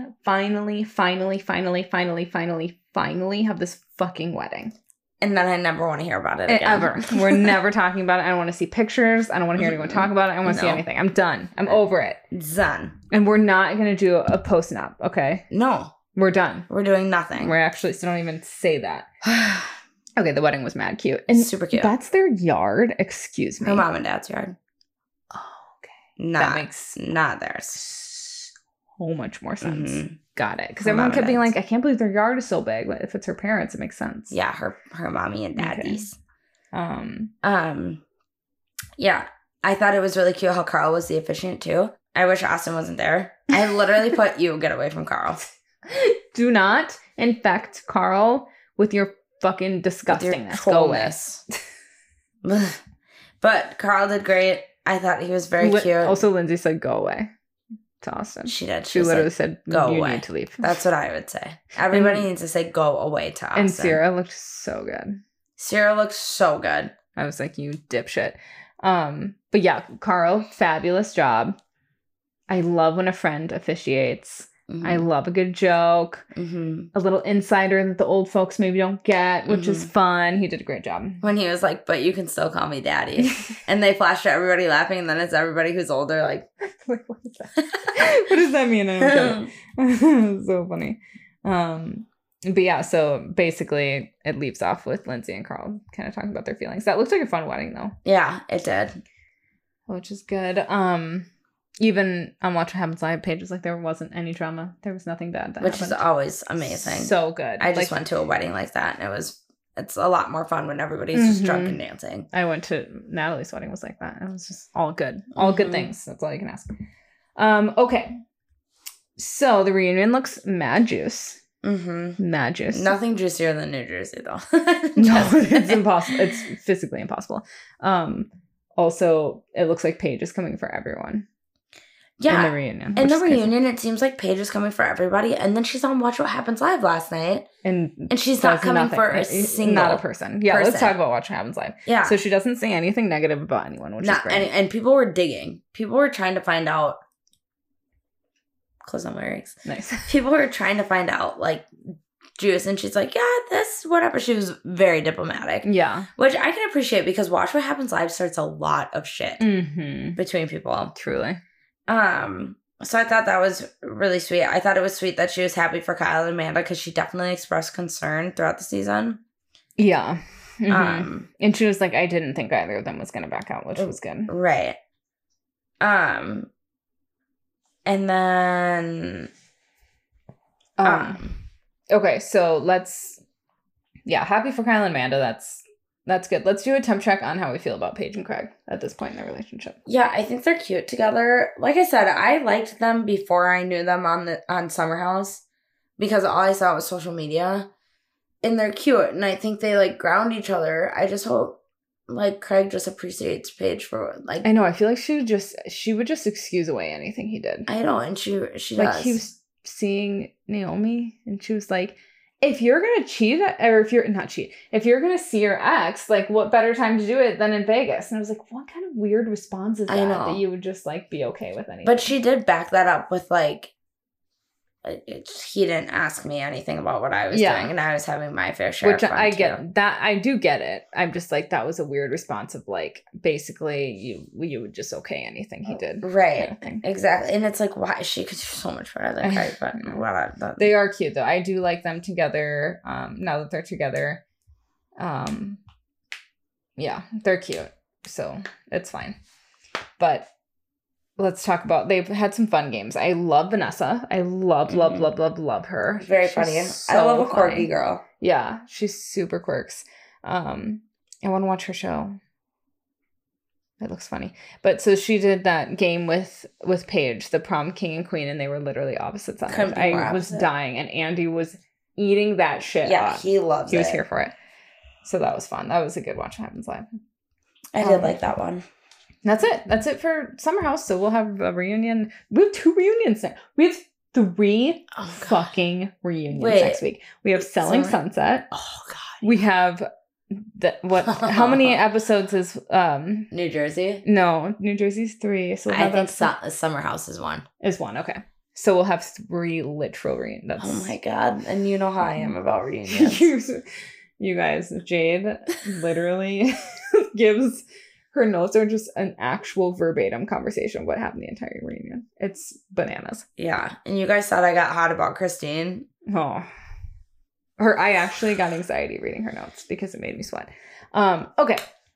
have this fucking wedding. And then I never want to hear about it again. Ever. We're never talking about it. I don't want to see pictures. I don't want to hear anyone talk about it. I don't want to see anything. I'm done. I'm over it. Done. And we're not going to do a post-nup, okay? No. We're done. We're doing nothing. We're actually, so don't even say that. Okay, the wedding was mad cute. And super cute. That's their yard? Excuse me. Her mom and dad's yard. Oh, okay. That makes not theirs. So much more sense. Mm-hmm. Got it. Because everyone kept being like, I can't believe their yard is so big. But if it's her parents, it makes sense. Yeah, her mommy and daddy's. Okay. Yeah. I thought it was really cute how Carl was the officiant too. I wish Austin wasn't there. I literally put you get away from Carl. Do not infect Carl with your fucking disgustingness. Go away. But Carl did great. I thought he was very cute. Also, Lindsay said, go away. To Austin. She did. She literally said, go away. You need to leave. That's what I would say. Everybody needs to say, go away to Austin. And Sierra looked so good. Sierra looked so good. I was like, you dipshit. But yeah, Carl, fabulous job. I love when a friend officiates. Mm-hmm. I love a good joke. Mm-hmm. A little insider that the old folks maybe don't get, which is fun. He did a great job. When he was like, but you can still call me daddy. And they flashed at everybody laughing, and then it's everybody who's older like, what is that? What does that mean? I don't get it. So funny. But yeah, so basically it leaves off with Lindsay and Carl kind of talking about their feelings. That looks like a fun wedding though. Yeah, it did. Which is good. Even on Watch What Happens Live, Paige was like, there wasn't any drama. There was nothing bad that Which happened. is always amazing. So good. I just went to a wedding like that, and it was Mm-hmm. It's a lot more fun when everybody's just drunk and dancing. I went to Natalie's wedding, was like that. It was just all good. All good things. That's all you can ask. Okay. So the reunion looks mad juice. Mad juice. Nothing juicier than New Jersey, though. No, it's impossible. It's physically impossible. Also, it looks like Paige is coming for everyone. Yeah. In the reunion. In the reunion, it seems like Paige is coming for everybody. And then she's on Watch What Happens Live last night. And she's not coming for a single not a person. Yeah, let's talk about Watch What Happens Live. Yeah. So she doesn't say anything negative about anyone, which is great. And people were digging. People were trying to find out. Close on my lyrics. Nice. People were trying to find out, like, juice. And she's like, yeah, this, whatever. She was very diplomatic. Yeah. Which I can appreciate because Watch What Happens Live starts a lot of shit between people. Truly. So I thought that was really sweet. I thought it was sweet that she was happy for Kyle and Amanda because she definitely expressed concern throughout the season. Yeah. And she was like, I didn't think either of them was going to back out, which was good. Right. And then okay, so happy for Kyle and Amanda. That's good. Let's do a temp check on how we feel about Paige and Craig at this point in their relationship. Yeah, I think they're cute together. Like I said, I liked them before I knew them on Summer House because all I saw was social media. And they're cute, and I think they like ground each other. I just hope like Craig just appreciates Paige for like. I know. I feel like she would just excuse away anything he did. I know, and she like does. He was seeing Naomi, and she was like, "If you're gonna cheat, or if you're not cheat, if you're gonna see your ex, like, what better time to do it than in Vegas?" And I was like, "What kind of weird response is that? I know. That you would just like be okay with anything?" But she did back that up with like. He didn't ask me anything about what I was doing, and I was having my fair share. Which of fun I too. get that. I do get it. I'm just like, that was a weird response of like, basically you would just okay anything he did, right? Kind of exactly. And it's like, why she could do so much better than Craig, but whatever. They are cute though. I do like them together. Now that they're together, yeah, they're cute. So it's fine. But let's talk about, they've had some fun games. I love Vanessa. I love her. Very funny. So I love a quirky girl. Yeah, she's super quirks. I want to watch her show. It looks funny. But so she did that game with Paige, the prom king and queen, and they were literally opposite sides. I was dying, and Andy was eating that shit up. He loves it. He was here for it. So that was fun. That was a good Watch What Happens Live. I did like that one. That's it. That's it for Summer House. So we'll have a reunion. We have 2 reunions now. We have 3 fucking reunions next week. We have Selling Sunset. Oh God. We have how many episodes is New Jersey? No, New Jersey's 3. So we'll I think Summer House is 1. Is 1, okay. So we'll have 3 literal reunions. Oh my God. And you know how I am about reunions. You guys, Jade literally gives her notes are just an actual verbatim conversation of what happened the entire reunion. It's bananas. Yeah. And you guys thought I got hot about Christine. Oh. I actually got anxiety reading her notes because it made me sweat. Okay.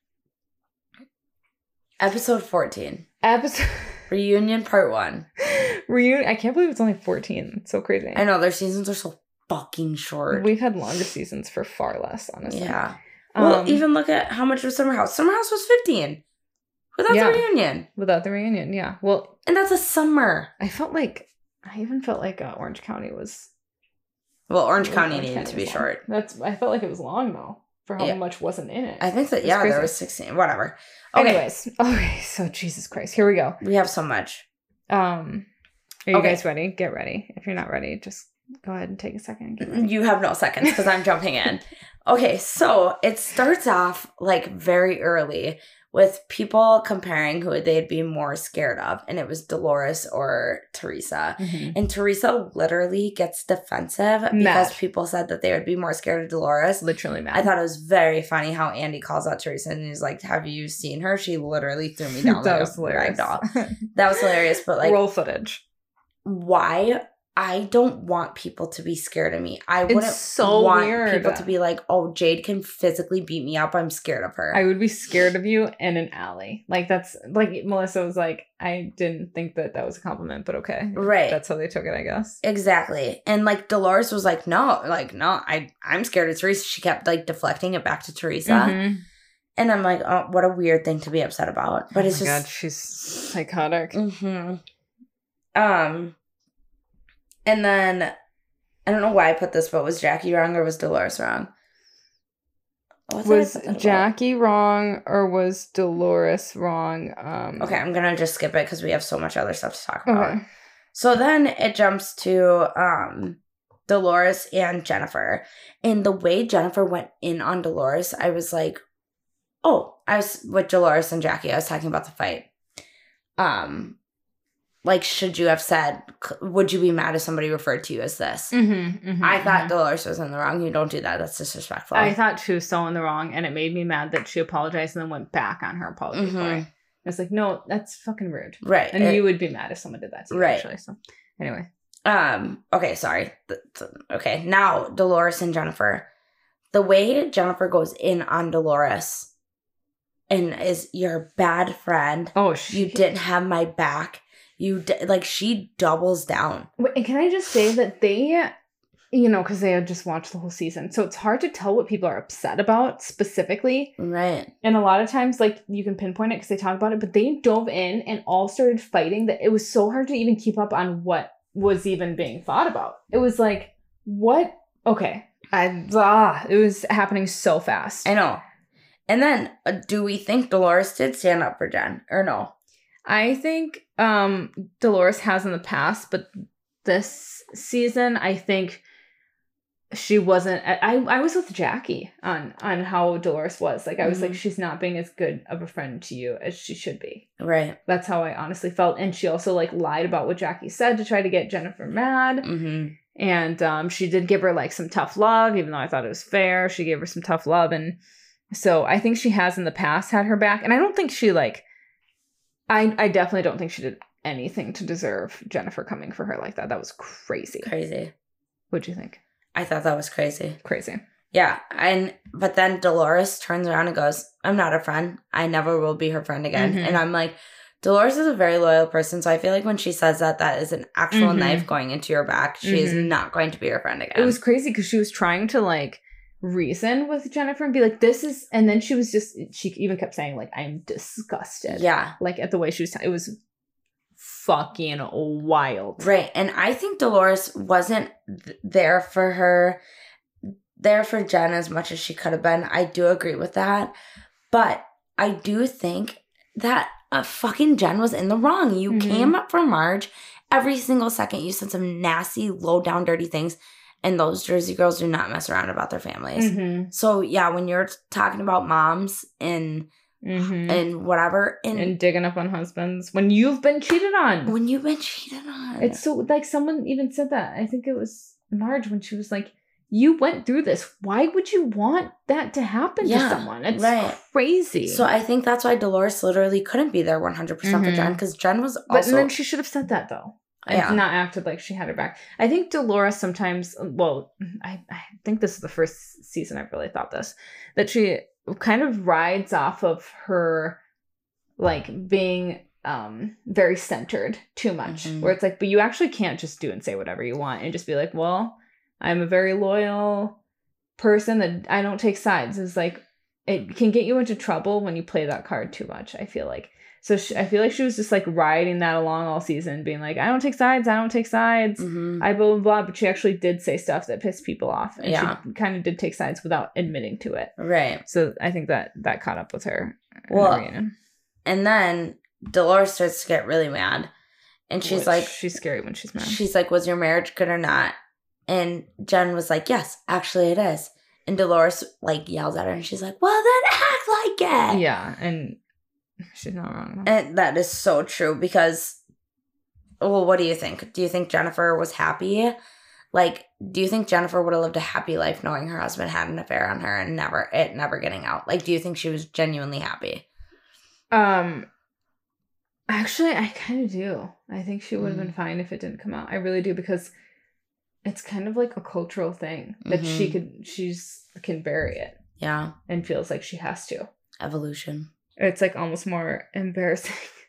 Episode 14. Reunion part 1. Reunion. I can't believe it's only 14. It's so crazy. I know. Their seasons are so fucking short. We've had longer seasons for far less, honestly. Yeah. Well, even look at how much was Summer House. Summer House was 15. Without the reunion. Without the reunion, yeah. Well, and that's a summer. I even felt like Orange County was. Well, Orange County needed to be short. I felt like it was long though for how much wasn't in it. I think that there was 16. Whatever. Okay. Anyways, okay. So Jesus Christ, here we go. We have so much. Are you guys ready? Get ready. If you're not ready, just go ahead and take a second and get ready. You have no seconds because I'm jumping in. Okay, so it starts off like very early with people comparing who they'd be more scared of. And it was Dolores or Teresa. Mm-hmm. And Teresa literally gets defensive because people said that they would be more scared of Dolores. Literally mad. I thought it was very funny how Andy calls out Teresa and he's like, have you seen her? She literally threw me down that was hilarious. That was hilarious. But like, roll footage. Why I don't want people to be scared of me. I It's wouldn't so want weird. people to be like, oh, Jade can physically beat me up. I'm scared of her. I would be scared of you in an alley. Like, that's, like, Melissa was like, I didn't think that was a compliment, but okay. Right. That's how they took it, I guess. Exactly. And, like, Dolores was like, no, I'm scared of Teresa. She kept, like, deflecting it back to Teresa. Mm-hmm. And I'm like, oh, what a weird thing to be upset about. But it's oh my just. God, she's psychotic. Mm-hmm. And then, I don't know why I put this, but was Jackie wrong or was Dolores wrong? Was Jackie wrong or was Dolores wrong? Okay, I'm going to just skip it because we have so much other stuff to talk about. Okay. So then it jumps to Dolores and Jennifer. And the way Jennifer went in on Dolores, I was like, oh, I was with Dolores and Jackie. I was talking about the fight. Like, should you have said, would you be mad if somebody referred to you as this? I thought Dolores was in the wrong. You don't do that. That's disrespectful. I thought she was so in the wrong, and it made me mad that she apologized and then went back on her apology for it. It's like, no, that's fucking rude. Right. And you would be mad if someone did that to you, actually. So, anyway. Okay, sorry. Okay, now Dolores and Jennifer. The way Jennifer goes in on Dolores and is your bad friend. Oh, you didn't have my back. She doubles down. And can I just say that they, because they had just watched the whole season. So it's hard to tell what people are upset about specifically. Right. And a lot of times, like, you can pinpoint it because they talk about it, but they dove in and all started fighting that it was so hard to even keep up on what was even being thought about. It was like, what? Okay. It was happening so fast. I know. And then, do we think Dolores did stand up for Jen or no? I think Dolores has in the past, but this season, I think she wasn't. I was with Jackie on how Dolores was. Like, I was like, she's not being as good of a friend to you as she should be. Right. That's how I honestly felt. And she also, like, lied about what Jackie said to try to get Jennifer mad. And she did give her, like, some tough love, even though I thought it was fair. She gave her some tough love. And so I think she has in the past had her back. And I don't think she, like, I definitely don't think she did anything to deserve Jennifer coming for her like that. That was crazy. Crazy. What'd you think? I thought that was crazy. Crazy. Yeah. But then Dolores turns around and goes, I'm not a friend. I never will be her friend again. And I'm like, Dolores is a very loyal person. So I feel like when she says that is an actual knife going into your back. She is not going to be your friend again. It was crazy because she was trying to, like, reason with Jennifer and be like, this is, and then she even kept saying, like, I'm disgusted. Yeah. Like, at the way she was, it was fucking wild. Right. And I think Dolores wasn't there for Jen as much as she could have been. I do agree with that. But I do think that fucking Jen was in the wrong. You came up for Marge. Every single second you said some nasty, low down, dirty things. And those Jersey girls do not mess around about their families. So, yeah, when you're talking about moms and whatever. And digging up on husbands. When you've been cheated on. It's so, like, someone even said that. I think it was Marge when she was like, you went through this. Why would you want that to happen to someone? It's crazy. So I think that's why Dolores literally couldn't be there 100% for Jen. Because Jen was also... But then she should have said that, though. And not acted like she had her back. I think Dolores sometimes, well, I think this is the first season I've really thought this, that she kind of rides off of her, like, being very centered too much. Where it's like, but you actually can't just do and say whatever you want and just be like, well, I'm a very loyal person that I don't take sides. It's like, it can get you into trouble when you play that card too much, I feel like. So I feel like she was just, like, riding that along all season, being like, I don't take sides. I blah, blah, blah. But she actually did say stuff that pissed people off. And she kind of did take sides without admitting to it. Right. So I think that caught up with her. Well, and then Dolores starts to get really mad. And she's like... She's scary when she's mad. She's like, was your marriage good or not? And Jen was like, yes, actually it is. And Dolores, like, yells at her. And she's like, well, then act like it. Yeah, and... she's not wrong. And that is so true because, well, what do you think? Do you think Jennifer was happy? Like, do you think Jennifer would have lived a happy life knowing her husband had an affair on her and never getting out? Like, do you think she was genuinely happy? Actually, I kind of do. I think she would have been fine if it didn't come out. I really do, because it's kind of like a cultural thing that she can bury it. Yeah. And feels like she has to. Evolution. It's like almost more embarrassing.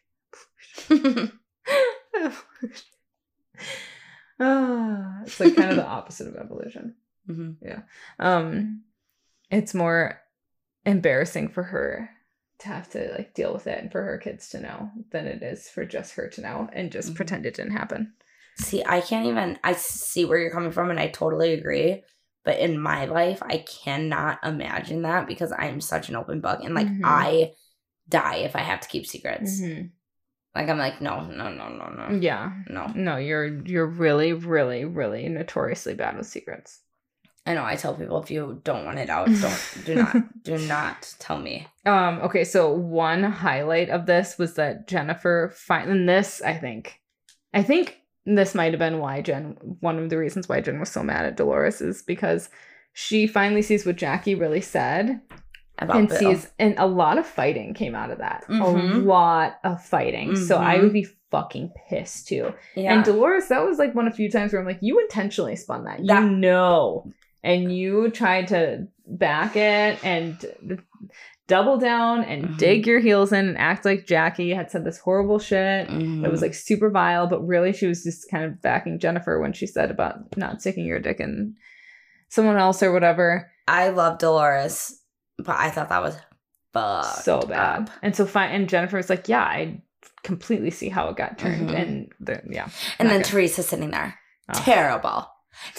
It's like kind of the opposite of evolution. Yeah. It's more embarrassing for her to have to like deal with it and for her kids to know than it is for just her to know and just pretend it didn't happen. See, I see where you're coming from and I totally agree. But in my life, I cannot imagine that because I am such an open book. And like, I die if I have to keep secrets. Like, I'm like, no. Yeah. No, you're really, really, really notoriously bad with secrets. I know. I tell people, if you don't want it out, do not tell me. Okay, so one highlight of this was that Jennifer and this, I think this might have been one of the reasons why Jen was so mad at Dolores is because she finally sees what Jackie really said about Bill. And a lot of fighting came out of that. A lot of fighting. So I would be fucking pissed too. Yeah. And Dolores, that was like one of the few times where I'm like, you intentionally spun that. And you tried to back it and double down and dig your heels in and act like Jackie had said this horrible shit. It was like super vile, but really she was just kind of backing Jennifer when she said about not sticking your dick in someone else or whatever. I love Dolores, but I thought that was fucked so bad up. And so and Jennifer was like, yeah, I completely see how it got turned. And then Teresa sitting there. Terrible.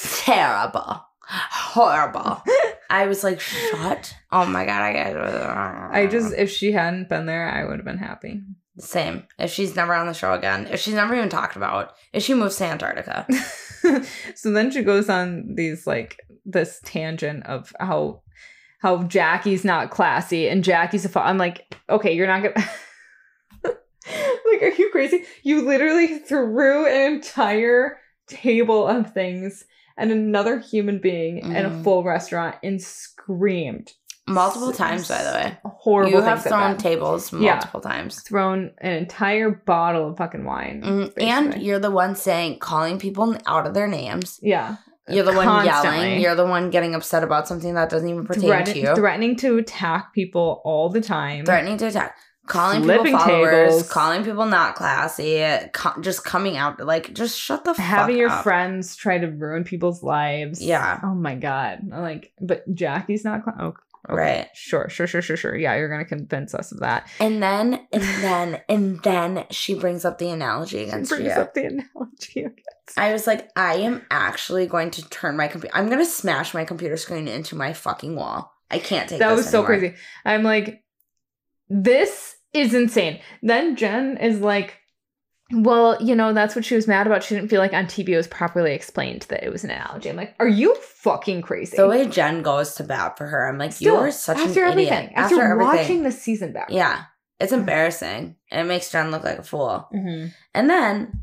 Horrible. I was like, shut. Oh my God. If she hadn't been there, I would have been happy. Same. If she's never on the show again, if she's never even talked about, if she moves to Antarctica. So then she goes on this tangent of how Jackie's not classy and Jackie's I'm like, okay, you're not gonna like, are you crazy? You literally threw an entire table of things and another human being in a full restaurant and screamed multiple times, by the way. Horrible. You have thrown tables multiple times. Thrown an entire bottle of fucking wine. And you're the one calling people out of their names. Yeah. You're the one yelling. You're the one getting upset about something that doesn't even pertain to you. Threatening to attack people all the time. Calling people followers, calling people not classy, just coming out, like, just shut the fuck up. Having your friends try to ruin people's lives. Yeah. Oh my God. Like, but Jackie's not okay. Right. Sure. Yeah, you're going to convince us of that. And then she brings up the analogy against you. I was like, I am actually going to turn my computer. I'm going to smash my computer screen into my fucking wall. I can't take this anymore. That was so crazy. I'm like, this is insane. Then Jen is like, well, that's what she was mad about. She didn't feel like on TV it was properly explained that it was an analogy. I'm like, are you fucking crazy? The way Jen goes to bat for her, I'm like, you are such an idiot. After everything. Watching the season back. Yeah. It's embarrassing. And it makes Jen look like a fool. And then,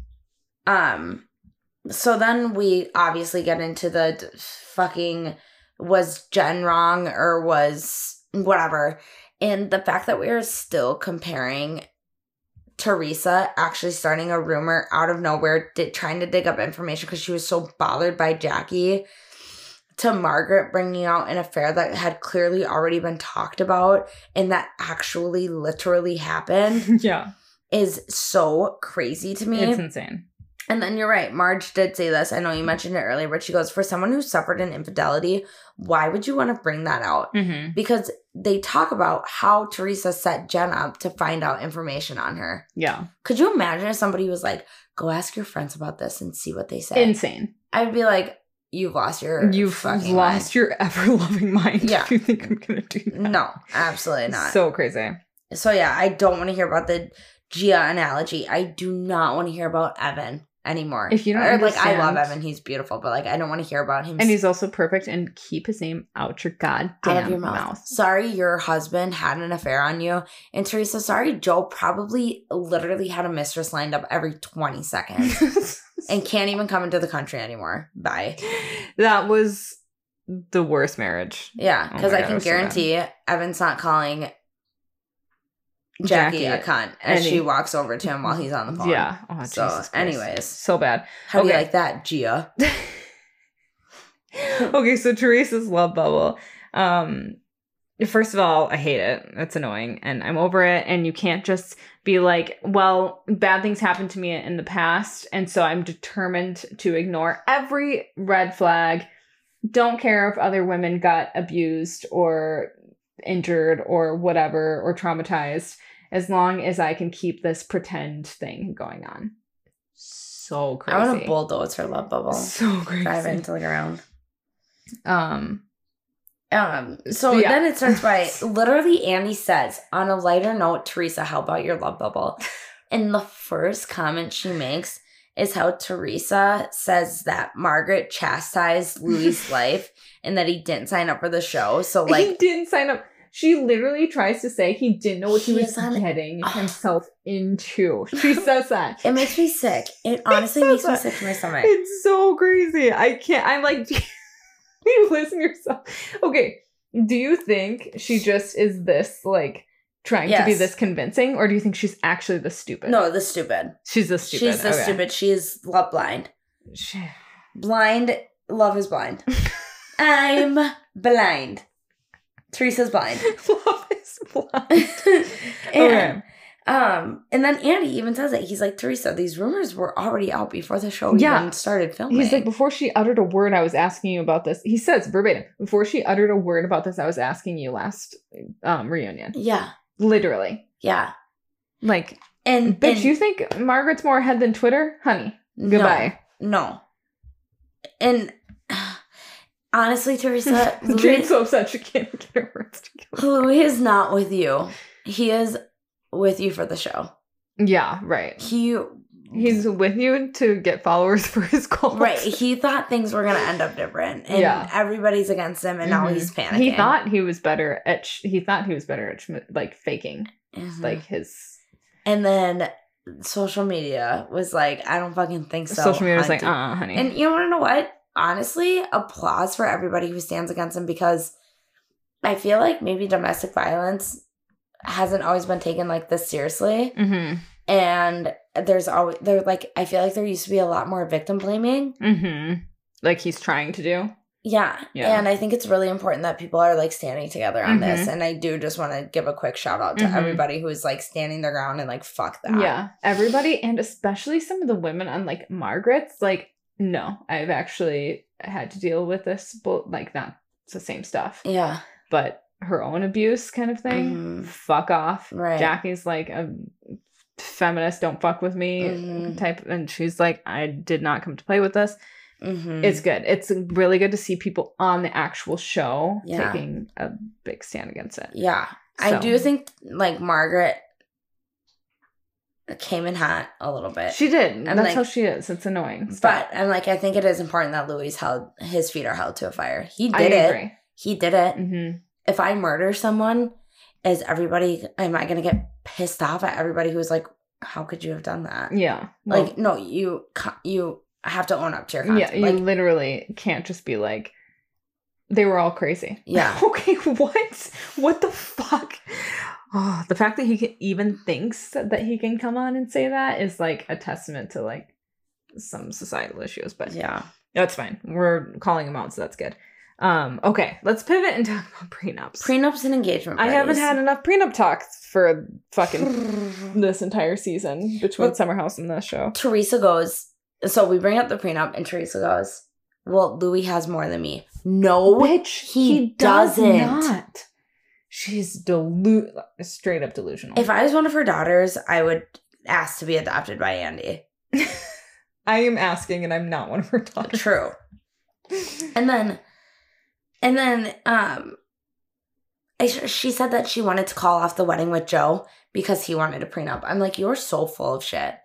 so then we obviously get into the fucking, was Jen wrong or was whatever. And the fact that we are still comparing Teresa actually starting a rumor out of nowhere, trying to dig up information because she was so bothered by Jackie, to Margaret bringing out an affair that had clearly already been talked about and that actually literally happened. Yeah. Is so crazy to me. It's insane. And then you're right. Marge did say this. I know you mentioned it earlier, but she goes, for someone who suffered an infidelity, why would you want to bring that out? Because they talk about how Teresa set Jen up to find out information on her. Yeah. Could you imagine if somebody was like, go ask your friends about this and see what they say? Insane. I'd be like, you've lost your your ever-loving mind. Yeah. If you think I'm going to do that. No, absolutely not. So crazy. So yeah, I don't want to hear about the Gia analogy. I do not want to hear about Evan anymore. If you don't understand, I love Evan, he's beautiful, but I don't want to hear about him. And he's also perfect, and keep his name out your goddamn mouth. Sorry your husband had an affair on you. And Teresa, sorry Joe probably literally had a mistress lined up every 20 seconds and can't even come into the country anymore. Bye. That was the worst marriage. Yeah, because I can guarantee Evan's not calling Jackie a cunt as And she walks over to him while he's on the phone. Yeah. Oh, So, Jesus Christ. anyways. So bad. How do you like that, Gia? Okay, so Teresa's love bubble. First of all, I hate it. It's annoying and I'm over it. And you can't just be like, well, bad things happened to me in the past. And so I'm determined to ignore every red flag. Don't care if other women got abused or injured or whatever, or traumatized, as long as I can keep this pretend thing going on. So crazy. I want to bulldoze her love bubble. So crazy. Drive into the ground. So yeah. Then it starts by literally Andy says, on a lighter note, Teresa, how about your love bubble? And the first comment she makes is how Teresa says that Margaret chastised Louis' life and that he didn't sign up for the show. So like he didn't sign up. She literally tries to say he didn't know what he was getting himself into. She says that. It makes me sick. It honestly makes me sick to my stomach. It's so crazy. I can't. I'm like, you listen to yourself. Okay. Do you think she just is this like trying to be this convincing, or do you think she's actually the stupid? No, the stupid. She's the stupid. She's the stupid. She is love blind. Blind. Love is blind. I'm blind. Teresa's blind. Love is blind. And then Andy even says it. He's like, Teresa, these rumors were already out before the show even started filming. He's like, before she uttered a word, I was asking you about this. He says verbatim, before she uttered a word about this, I was asking you last reunion. Yeah. Literally. Yeah. Like, bitch, you think Margaret's more ahead than Twitter? Honey, goodbye. No. And honestly, Teresa, Jane's so upset she can't get her words together. Louis is not with you. He is with you for the show. Yeah, right. He's with you to get followers for his cult. Right. He thought things were going to end up different. And everybody's against him, and now he's panicking. He thought he was better at like faking like his. And then social media was like, I don't fucking think so. Social media was like, honey. And you want to know what? Honestly, applause for everybody who stands against him, because I feel like maybe domestic violence hasn't always been taken like this seriously. Mm-hmm. And I feel like there used to be a lot more victim blaming. Mm-hmm. Like he's trying to do. Yeah. And I think it's really important that people are like standing together on this. And I do just want to give a quick shout out to everybody who is like standing their ground and like, fuck that. Yeah. Everybody. And especially some of the women on like Margaret's, like, no, I've actually had to deal with this, but like not it's the same stuff. Yeah. But her own abuse kind of thing. Fuck off. Right. Jackie's like a feminist, don't fuck with me type. And she's like, I did not come to play with this. It's good. It's really good to see people on the actual show taking a big stand against it. Yeah. So. I do think like Margaret came in hot a little bit. She did. And that's like, how she is. It's annoying. Stop. But I'm like, I think it is important that Louis his feet are held to a fire. He did it. He did it. If I murder someone, am I going to get pissed off at everybody who's like, how could you have done that? Yeah. Well, like, no, you have to own up to your content. Yeah, you like, literally can't just be like, they were all crazy. Yeah. Okay, what? What the fuck? Oh, the fact that he even thinks that he can come on and say that is like a testament to like some societal issues. But yeah, that's fine. We're calling him out, so that's good. Okay, let's pivot and talk about prenups. Prenups and engagement parties. I haven't had enough prenup talks for fucking this entire season between Summer House and this show. Teresa goes, so we bring up the prenup and Teresa goes, well, Louis has more than me. No, bitch, he doesn't. Not. She's straight up delusional. If I was one of her daughters, I would ask to be adopted by Andy. I am asking, and I'm not one of her daughters. True. And then she said that she wanted to call off the wedding with Joe because he wanted a prenup. I'm like, you're so full of shit.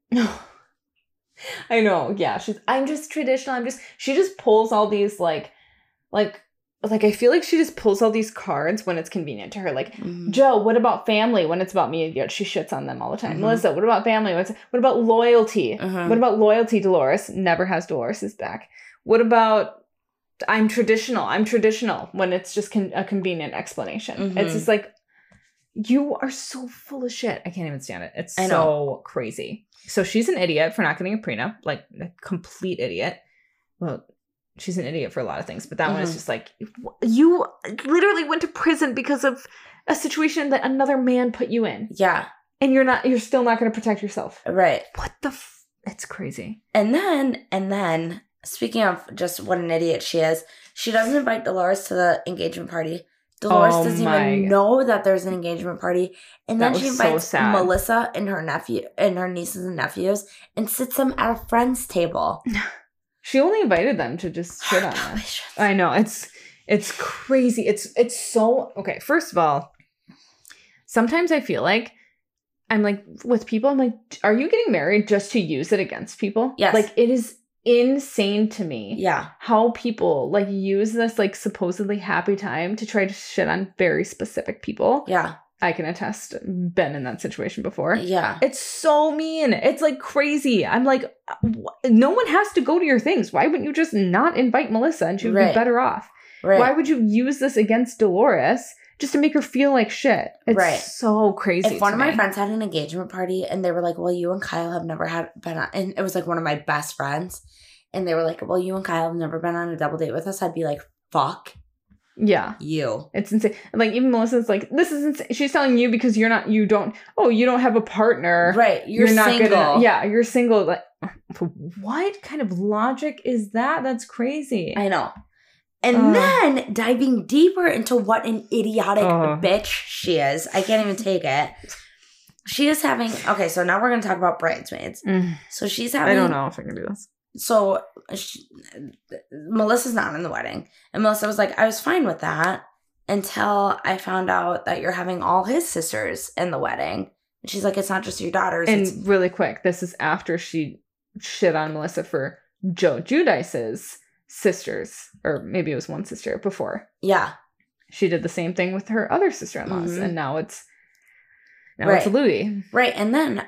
I know. Yeah. I'm just traditional. She just pulls all these like I feel like she just pulls all these cards when it's convenient to her. Like, Joe, what about family? When it's about me, she shits on them all the time. Melissa, what about family? What about loyalty? What about loyalty, Dolores? Never has Dolores' back. What about I'm traditional when it's just a convenient explanation. It's just like, You are so full of shit. I can't even stand it. It's I so crazy. So she's an idiot for not getting a prenup, like a complete idiot. Well, she's an idiot for a lot of things, but that one is just like, you literally went to prison because of a situation that another man put you in. Yeah. And you're still not going to protect yourself. Right. What the it's crazy. And then, speaking of just what an idiot she is, she doesn't invite Dolores to the engagement party. Dolores doesn't even know that there's an engagement party. And then she invites Melissa and her nephew and her nieces and nephews and sits them at a friend's table. She only invited them to just shit on them. I know. It's crazy. It's so okay. First of all, sometimes I feel like I'm like with people, I'm like, are you getting married just to use it against people? Yes. Like it is insane to me. Yeah. How people like use this like supposedly happy time to try to shit on very specific people. Yeah. I can attest, been in that situation before. Yeah. It's so mean. It's like crazy. I'm like, no one has to go to your things. Why wouldn't you just not invite Melissa and she would be better off? Right. Why would you use this against Dolores just to make her feel like shit? It's so crazy. If one of my friends had an engagement party and they were like, well, you and Kyle have never been on, and it was like one of my best friends, and they were like, well, you and Kyle have never been on a double date with us, I'd be like, fuck. Yeah. You. It's insane. Like even Melissa's like, this is insane. She's telling you because you don't have a partner. Right. You're not single. Good enough. Yeah, you're single. Like what kind of logic is that? That's crazy. I know. And then diving deeper into what an idiotic bitch she is. I can't even take it. She is having, okay, so now we're going to talk about bridesmaids. So she's having. I don't know if I can do this. So Melissa's not in the wedding. And Melissa was like, I was fine with that until I found out that you're having all his sisters in the wedding. And she's like, it's not just your daughters. And really quick, this is after she shit on Melissa for Joe Giudice's sisters. Or maybe it was one sister before. Yeah. She did the same thing with her other sister-in-laws. And now it's Louis. Right. And then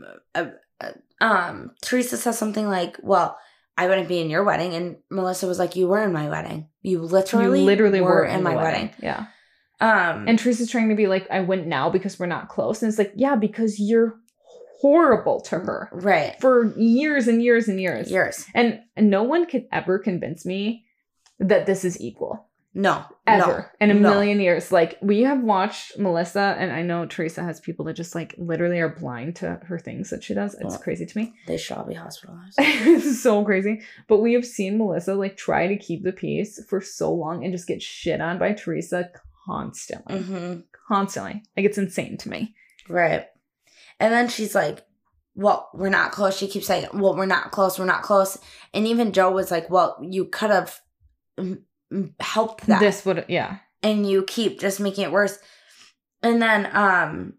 Teresa says something like, well, I wouldn't be in your wedding. And Melissa was like, you were in my wedding. You literally were in my wedding. Yeah. And Teresa's trying to be like, I wouldn't now because we're not close. And it's like, yeah, because you're horrible to her. Right. For years and years and years. Years. And no one could ever convince me that this is equal. No. Ever. In a million years. Like, we have watched Melissa, and I know Teresa has people that just, like, literally are blind to her things that she does. It's crazy to me. They shall be hospitalized. It's so crazy. But we have seen Melissa, like, try to keep the peace for so long and just get shit on by Teresa constantly. Mm-hmm. Constantly. Like, it's insane to me. Right. And then she's like, well, we're not close. She keeps saying, well, we're not close. We're not close. And even Joe was like, well, you could have helped that. This would, yeah. And you keep just making it worse. And then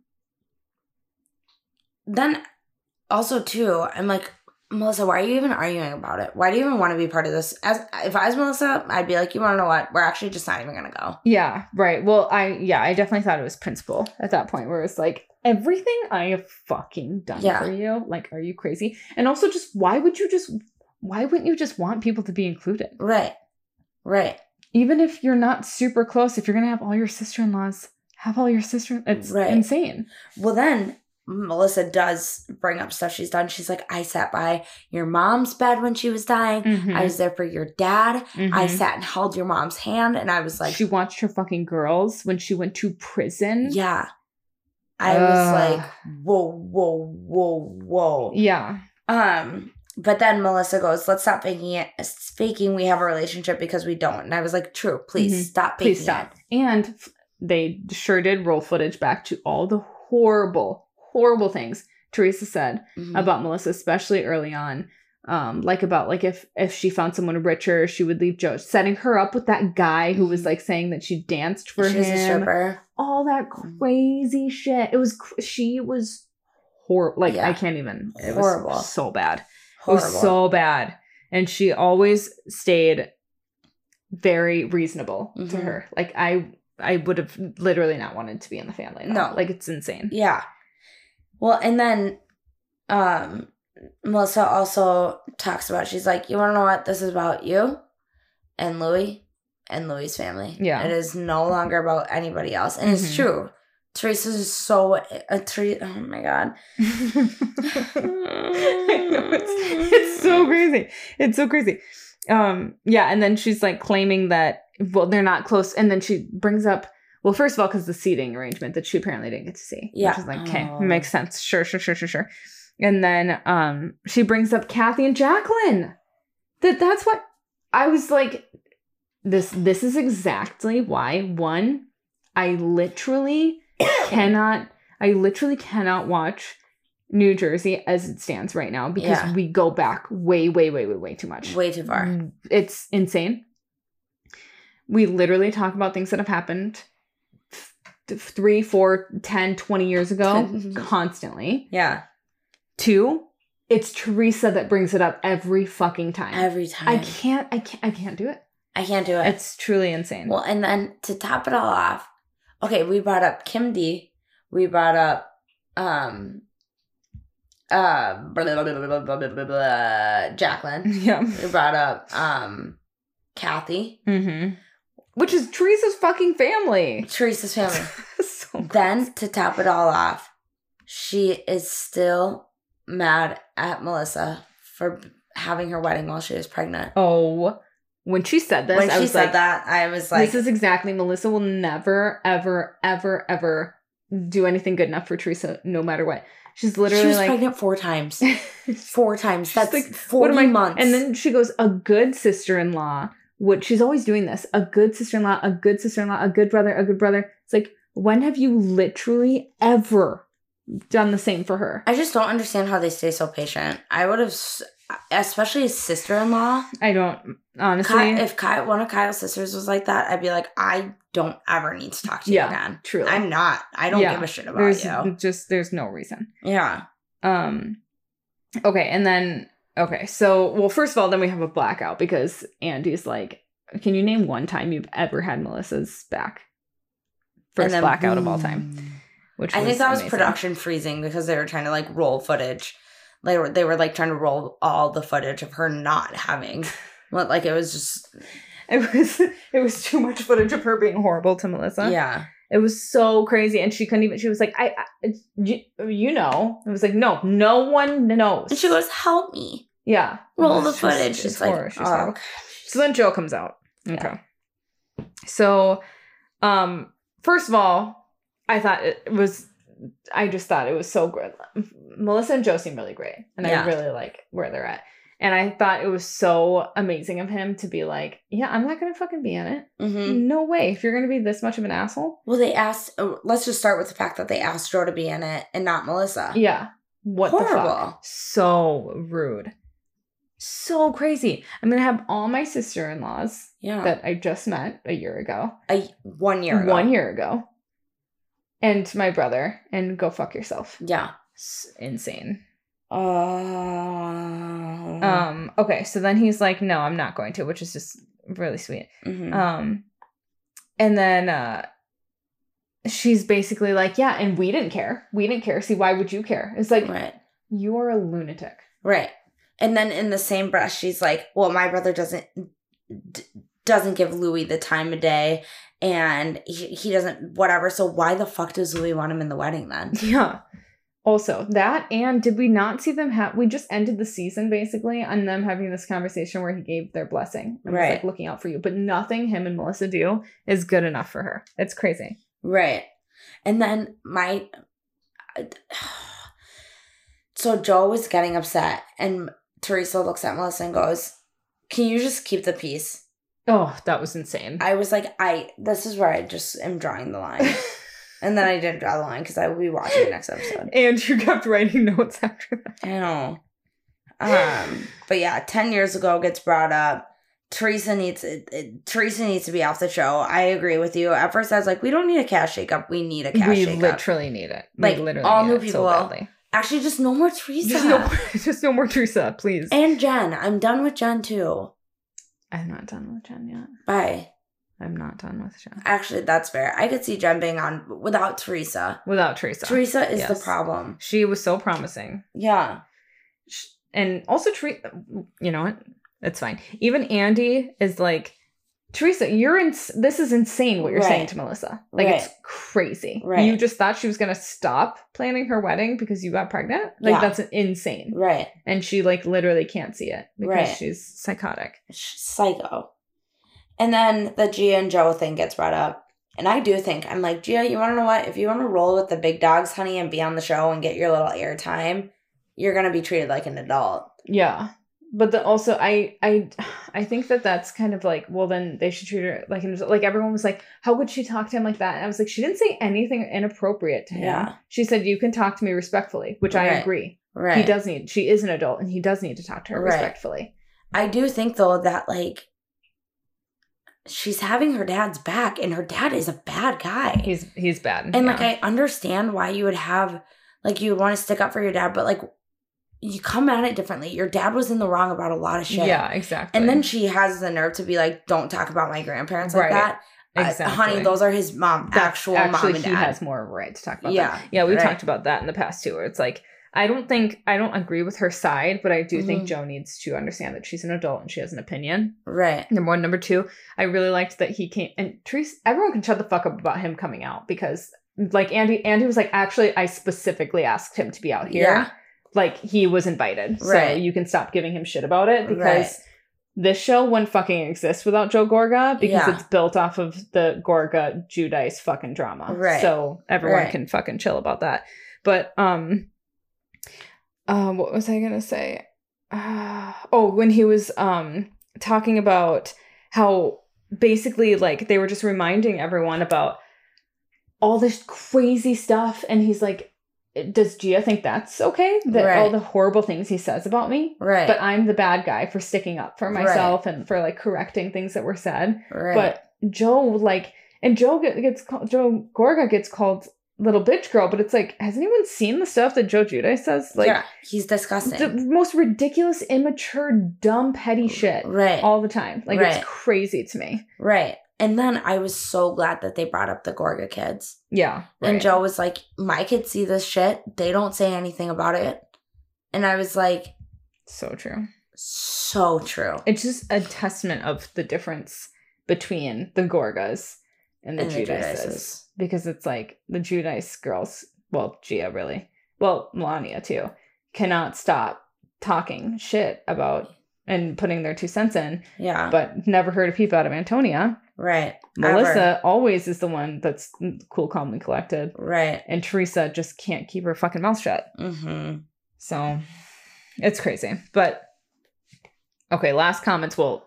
also too, I'm like, Melissa, why are you even arguing about it? Why do you even want to be part of this? If I was Melissa, I'd be like, you want to know what? We're actually just not even going to go. Yeah, right. Well, I definitely thought it was principle at that point where it's like, everything I have fucking done for you, like, are you crazy? And also just, why wouldn't you just want people to be included? Right. Right. Even if you're not super close, if you're going to have all your sister-in-laws, have all your it's insane. Well, then Melissa does bring up stuff she's done. She's like, I sat by your mom's bed when she was dying. Mm-hmm. I was there for your dad. Mm-hmm. I sat and held your mom's hand. And I was like, she watched her fucking girls when she went to prison. Yeah. I was like, whoa. Yeah. But then Melissa goes, let's stop faking we have a relationship because we don't. And I was like, true, please stop faking it. And they sure did roll footage back to all the horrible things Teresa said about Melissa, especially early on. Like if she found someone richer, she would leave Joe, setting her up with that guy who was like saying that she danced for him. She's a stripper. All that crazy shit. She was horrible. Like, I can't even. It horrible. Was so bad. Horrible. It was so bad. And she always stayed very reasonable to her. Like, I would have literally not wanted to be in the family. No. Like, it's insane. Yeah. Well, and then Melissa also talks about, she's like, you want to know what? This is about you and Louis and Louis's family. Yeah. It is no longer about anybody else. And it's true. Teresa's is so oh my god. I know, it's so crazy. It's so crazy. Yeah, and then she's like claiming that, well, they're not close, and then she brings up, well, first of all, because the seating arrangement that she apparently didn't get to see. Yeah. Which is like, okay, makes sense. Sure. And then she brings up Kathy and Jacqueline. That's what I was like, this is exactly why, one, I literally cannot watch New Jersey as it stands right now because we go back way too much. Way too far. It's insane. We literally talk about things that have happened 3, 4, 10, 20 years ago constantly. Yeah. 2, it's Teresa that brings it up every fucking time. Every time. I can't do it. I can't do it. It's truly insane. Well, and then to top it all off, okay, we brought up Kim D. We brought up Jacqueline. Yeah. We brought up Kathy. Mm-hmm. Which is Teresa's fucking family. Teresa's family. So then to top it all off, she is still mad at Melissa for having her wedding while she was pregnant. Oh, when she said this, I was like, this is exactly, Melissa will never, ever, ever, ever do anything good enough for Teresa, no matter what. She's literally she was pregnant 4 times. 4 times. That's like 40 months. And then she goes, a good sister-in-law. What she's always doing this. A good sister-in-law, a good sister-in-law, a good brother, a good brother. It's like, when have you literally ever done the same for her? I just don't understand how they stay so patient. I would have, especially his sister-in-law. I don't, honestly. If one of Kyle's sisters was like that, I'd be like, I don't ever need to talk to you again. Truly. I don't give a shit about you. There's no reason. Yeah. Okay, and then, so, well, first of all, then we have a blackout because Andy's like, can you name one time you've ever had Melissa's back? First blackout of all time. Which I think that was production freezing because they were trying to like roll footage. They were like trying to roll all the footage of her not having. Like it was just. It was too much footage of her being horrible to Melissa. Yeah. It was so crazy. And she couldn't even, she was like, you know. It was like, no one knows. And she goes, help me. Yeah. Roll the footage. It's like, okay. So then Joe comes out. Okay. Yeah. So, first of all, I just thought it was so good. Melissa and Joe seem really great. And I really like where they're at. And I thought it was so amazing of him to be like, yeah, I'm not going to fucking be in it. Mm-hmm. No way. If you're going to be this much of an asshole. Well, they asked, let's just start with the fact that they asked Joe to be in it and not Melissa. Yeah. What the fuck? So rude. So crazy. I'm going to have all my sister-in-laws that I just met a year ago. 1 year ago. 1 year ago. And my brother. And go fuck yourself. Yeah. It's insane. Okay, so then he's like, no, I'm not going to, which is just really sweet. Mm-hmm. And then she's basically like, yeah, and we didn't care. See, why would you care? It's like, right. You're a lunatic. Right. And then in the same breath, she's like, well, my brother doesn't give Louis the time of day, and he doesn't, whatever. So why the fuck does Louis want him in the wedding then? Yeah. Also, that, and did we not see them we just ended the season, basically, on them having this conversation where he gave their blessing. And was like, looking out for you. But nothing him and Melissa do is good enough for her. It's crazy. Right. And then so Joe was getting upset, and Teresa looks at Melissa and goes, can you just keep the peace? Oh, that was insane. I was like, this is where I just am drawing the line. And then I didn't draw the line because I will be watching the next episode. And you kept writing notes after that. I know. But yeah, 10 years ago gets brought up. Teresa needs to be off the show. I agree with you. At first I was like, we don't need a cash shakeup. We need a cash shakeup. We literally need it. Like, literally all new people. So actually, just no more Teresa. Just no more Teresa, please. And Jen. I'm done with Jen too. I'm not done with Jen yet. Bye. I'm not done with Jen. Actually, that's fair. I could see Jen being on without Teresa. Teresa is the problem. She was so promising. Yeah. And also, you know what? It's fine. Even Andy is like, Teresa, this is insane what you're saying to Melissa. Like, it's crazy. Right. You just thought she was going to stop planning her wedding because you got pregnant? Like, that's insane. Right. And she, like, literally can't see it because she's psychotic. She's psycho. And then the Gia and Joe thing gets brought up. And I do think, I'm like, Gia, you want to know what? If you want to roll with the big dogs, honey, and be on the show and get your little airtime, you're going to be treated like an adult. Yeah. But also, I think that's kind of like, well, then they should treat her like everyone was like, how could she talk to him like that? And I was like, she didn't say anything inappropriate to him. Yeah. She said, you can talk to me respectfully, which I agree. Right. She is an adult and he does need to talk to her respectfully. I do think, though, that, like, she's having her dad's back, and her dad is a bad guy. He's bad. And, like, I understand why you would have, like, you would want to stick up for your dad, but, like, you come at it differently. Your dad was in the wrong about a lot of shit. Yeah, exactly. And then she has the nerve to be like, don't talk about my grandparents like that. Exactly. Honey, those are his actual mom and dad. He has more right to talk about that. Yeah, we've talked about that in the past too, where it's like, I don't agree with her side, but I do think Joe needs to understand that she's an adult and she has an opinion. Right. Number one. Number two, I really liked that he came, and Teresa, everyone can shut the fuck up about him coming out, because, like, Andy was like, actually, I specifically asked him to be out here. Yeah. Like, he was invited. So you can stop giving him shit about it, because this show wouldn't fucking exist without Joe Gorga, because it's built off of the Gorga Giudice fucking drama. Right. So everyone can fucking chill about that. But, what was I going to say? When he was, talking about how basically, like, they were just reminding everyone about all this crazy stuff. And he's like, does Gia think that's okay? That all the horrible things he says about me? Right. But I'm the bad guy for sticking up for myself and for, like, correcting things that were said. Right. But Joe, like, and Joe Gorga gets called little bitch girl, but it's like, has anyone seen the stuff that Joe Giudice says? Like, yeah, he's disgusting. The most ridiculous, immature, dumb, petty shit. Right. All the time. Like, it's crazy to me. Right. And then I was so glad that they brought up the Gorga kids. Yeah. Right. And Joe was like, my kids see this shit. They don't say anything about it. And I was like... So true. So true. It's just a testament of the difference between the Gorgas and the Giudices. Because it's like, the Giudice girls, well, Gia really, well, Melania too, cannot stop talking shit about and putting their 2 cents in. Yeah. But never heard a peep out of Antonia. Right. Melissa always is the one that's cool, calm, and collected. Right. And Teresa just can't keep her fucking mouth shut. Mm-hmm. So it's crazy. But okay, last comments. Well,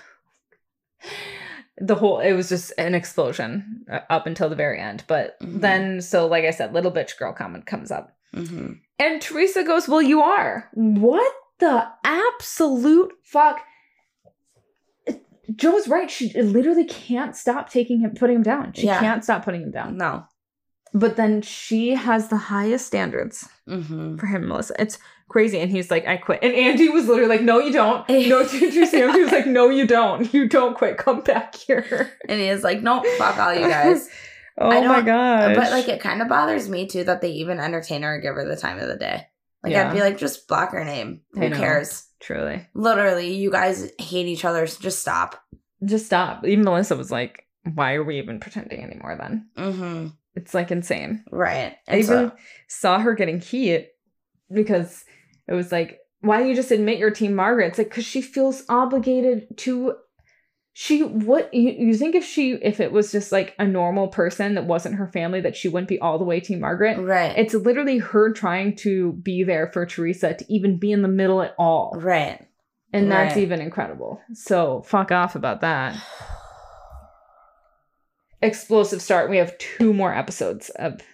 it was just an explosion up until the very end. But then, so like I said, little bitch girl comment comes up. Mm-hmm. And Teresa goes, well, you are. What the absolute fuck? Joe's right. She literally can't stop putting him down. She can't stop putting him down. No. But then she has the highest standards for him, Melissa. It's crazy. And he's like, I quit. And Andy was literally like, no, you don't. No, Teresa. He was like, no, you don't. You don't quit. Come back here. And he is like, no, fuck all you guys. Oh my gosh. But, like, it kind of bothers me too that they even entertain her or give her the time of the day. Like, I'd be like, just block her name. Who cares? Truly. Literally, you guys hate each other. So just stop. Just stop. Even Melissa was like, why are we even pretending anymore then? Mm-hmm. It's, like, insane. Right. And I even saw her getting heat because it was like, why don't you just admit you're Team Margaret? It's like, because she feels obligated to... You think if it was just like a normal person that wasn't her family, that she wouldn't be all the way Team Margaret? Right. It's literally her trying to be there for Teresa to even be in the middle at all. Right. And that's even incredible. So fuck off about that. Explosive start. We have 2 more episodes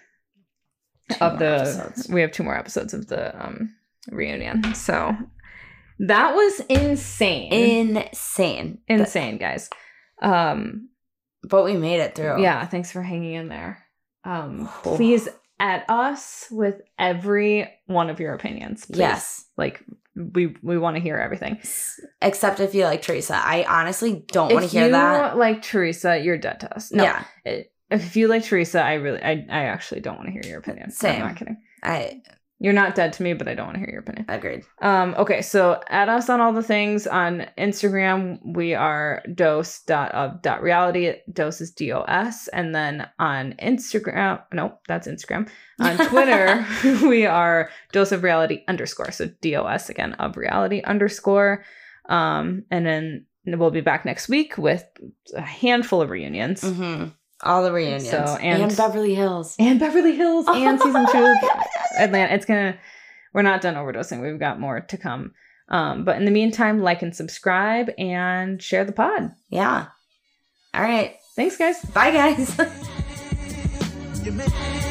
we have 2 more episodes of the reunion. So that was insane. Insane, guys. But we made it through. Yeah, thanks for hanging in there. Please at us with every one of your opinions. Please. Yes. Like, we want to hear everything. Except if you like Teresa. I honestly don't want to hear that. If you like Teresa, you're dead to us. No, yeah. If you like Teresa, I actually don't want to hear your opinion. Same. I'm not kidding. You're not dead to me, but I don't want to hear your opinion. Agreed. Okay, so add us on all the things. On Instagram, we are dose.of.reality. Dose is DOS. And then on Instagram, no, that's Instagram. On Twitter, we are dose of reality _ So DOS again, of reality _ And then we'll be back next week with a handful of reunions. Mm-hmm. All the reunions. So, and Beverly Hills. And Beverly Hills and season 2 of Atlanta. We're not done overdosing. We've got more to come. But in the meantime, like and subscribe and share the pod. Yeah. All right. Thanks, guys. Bye, guys.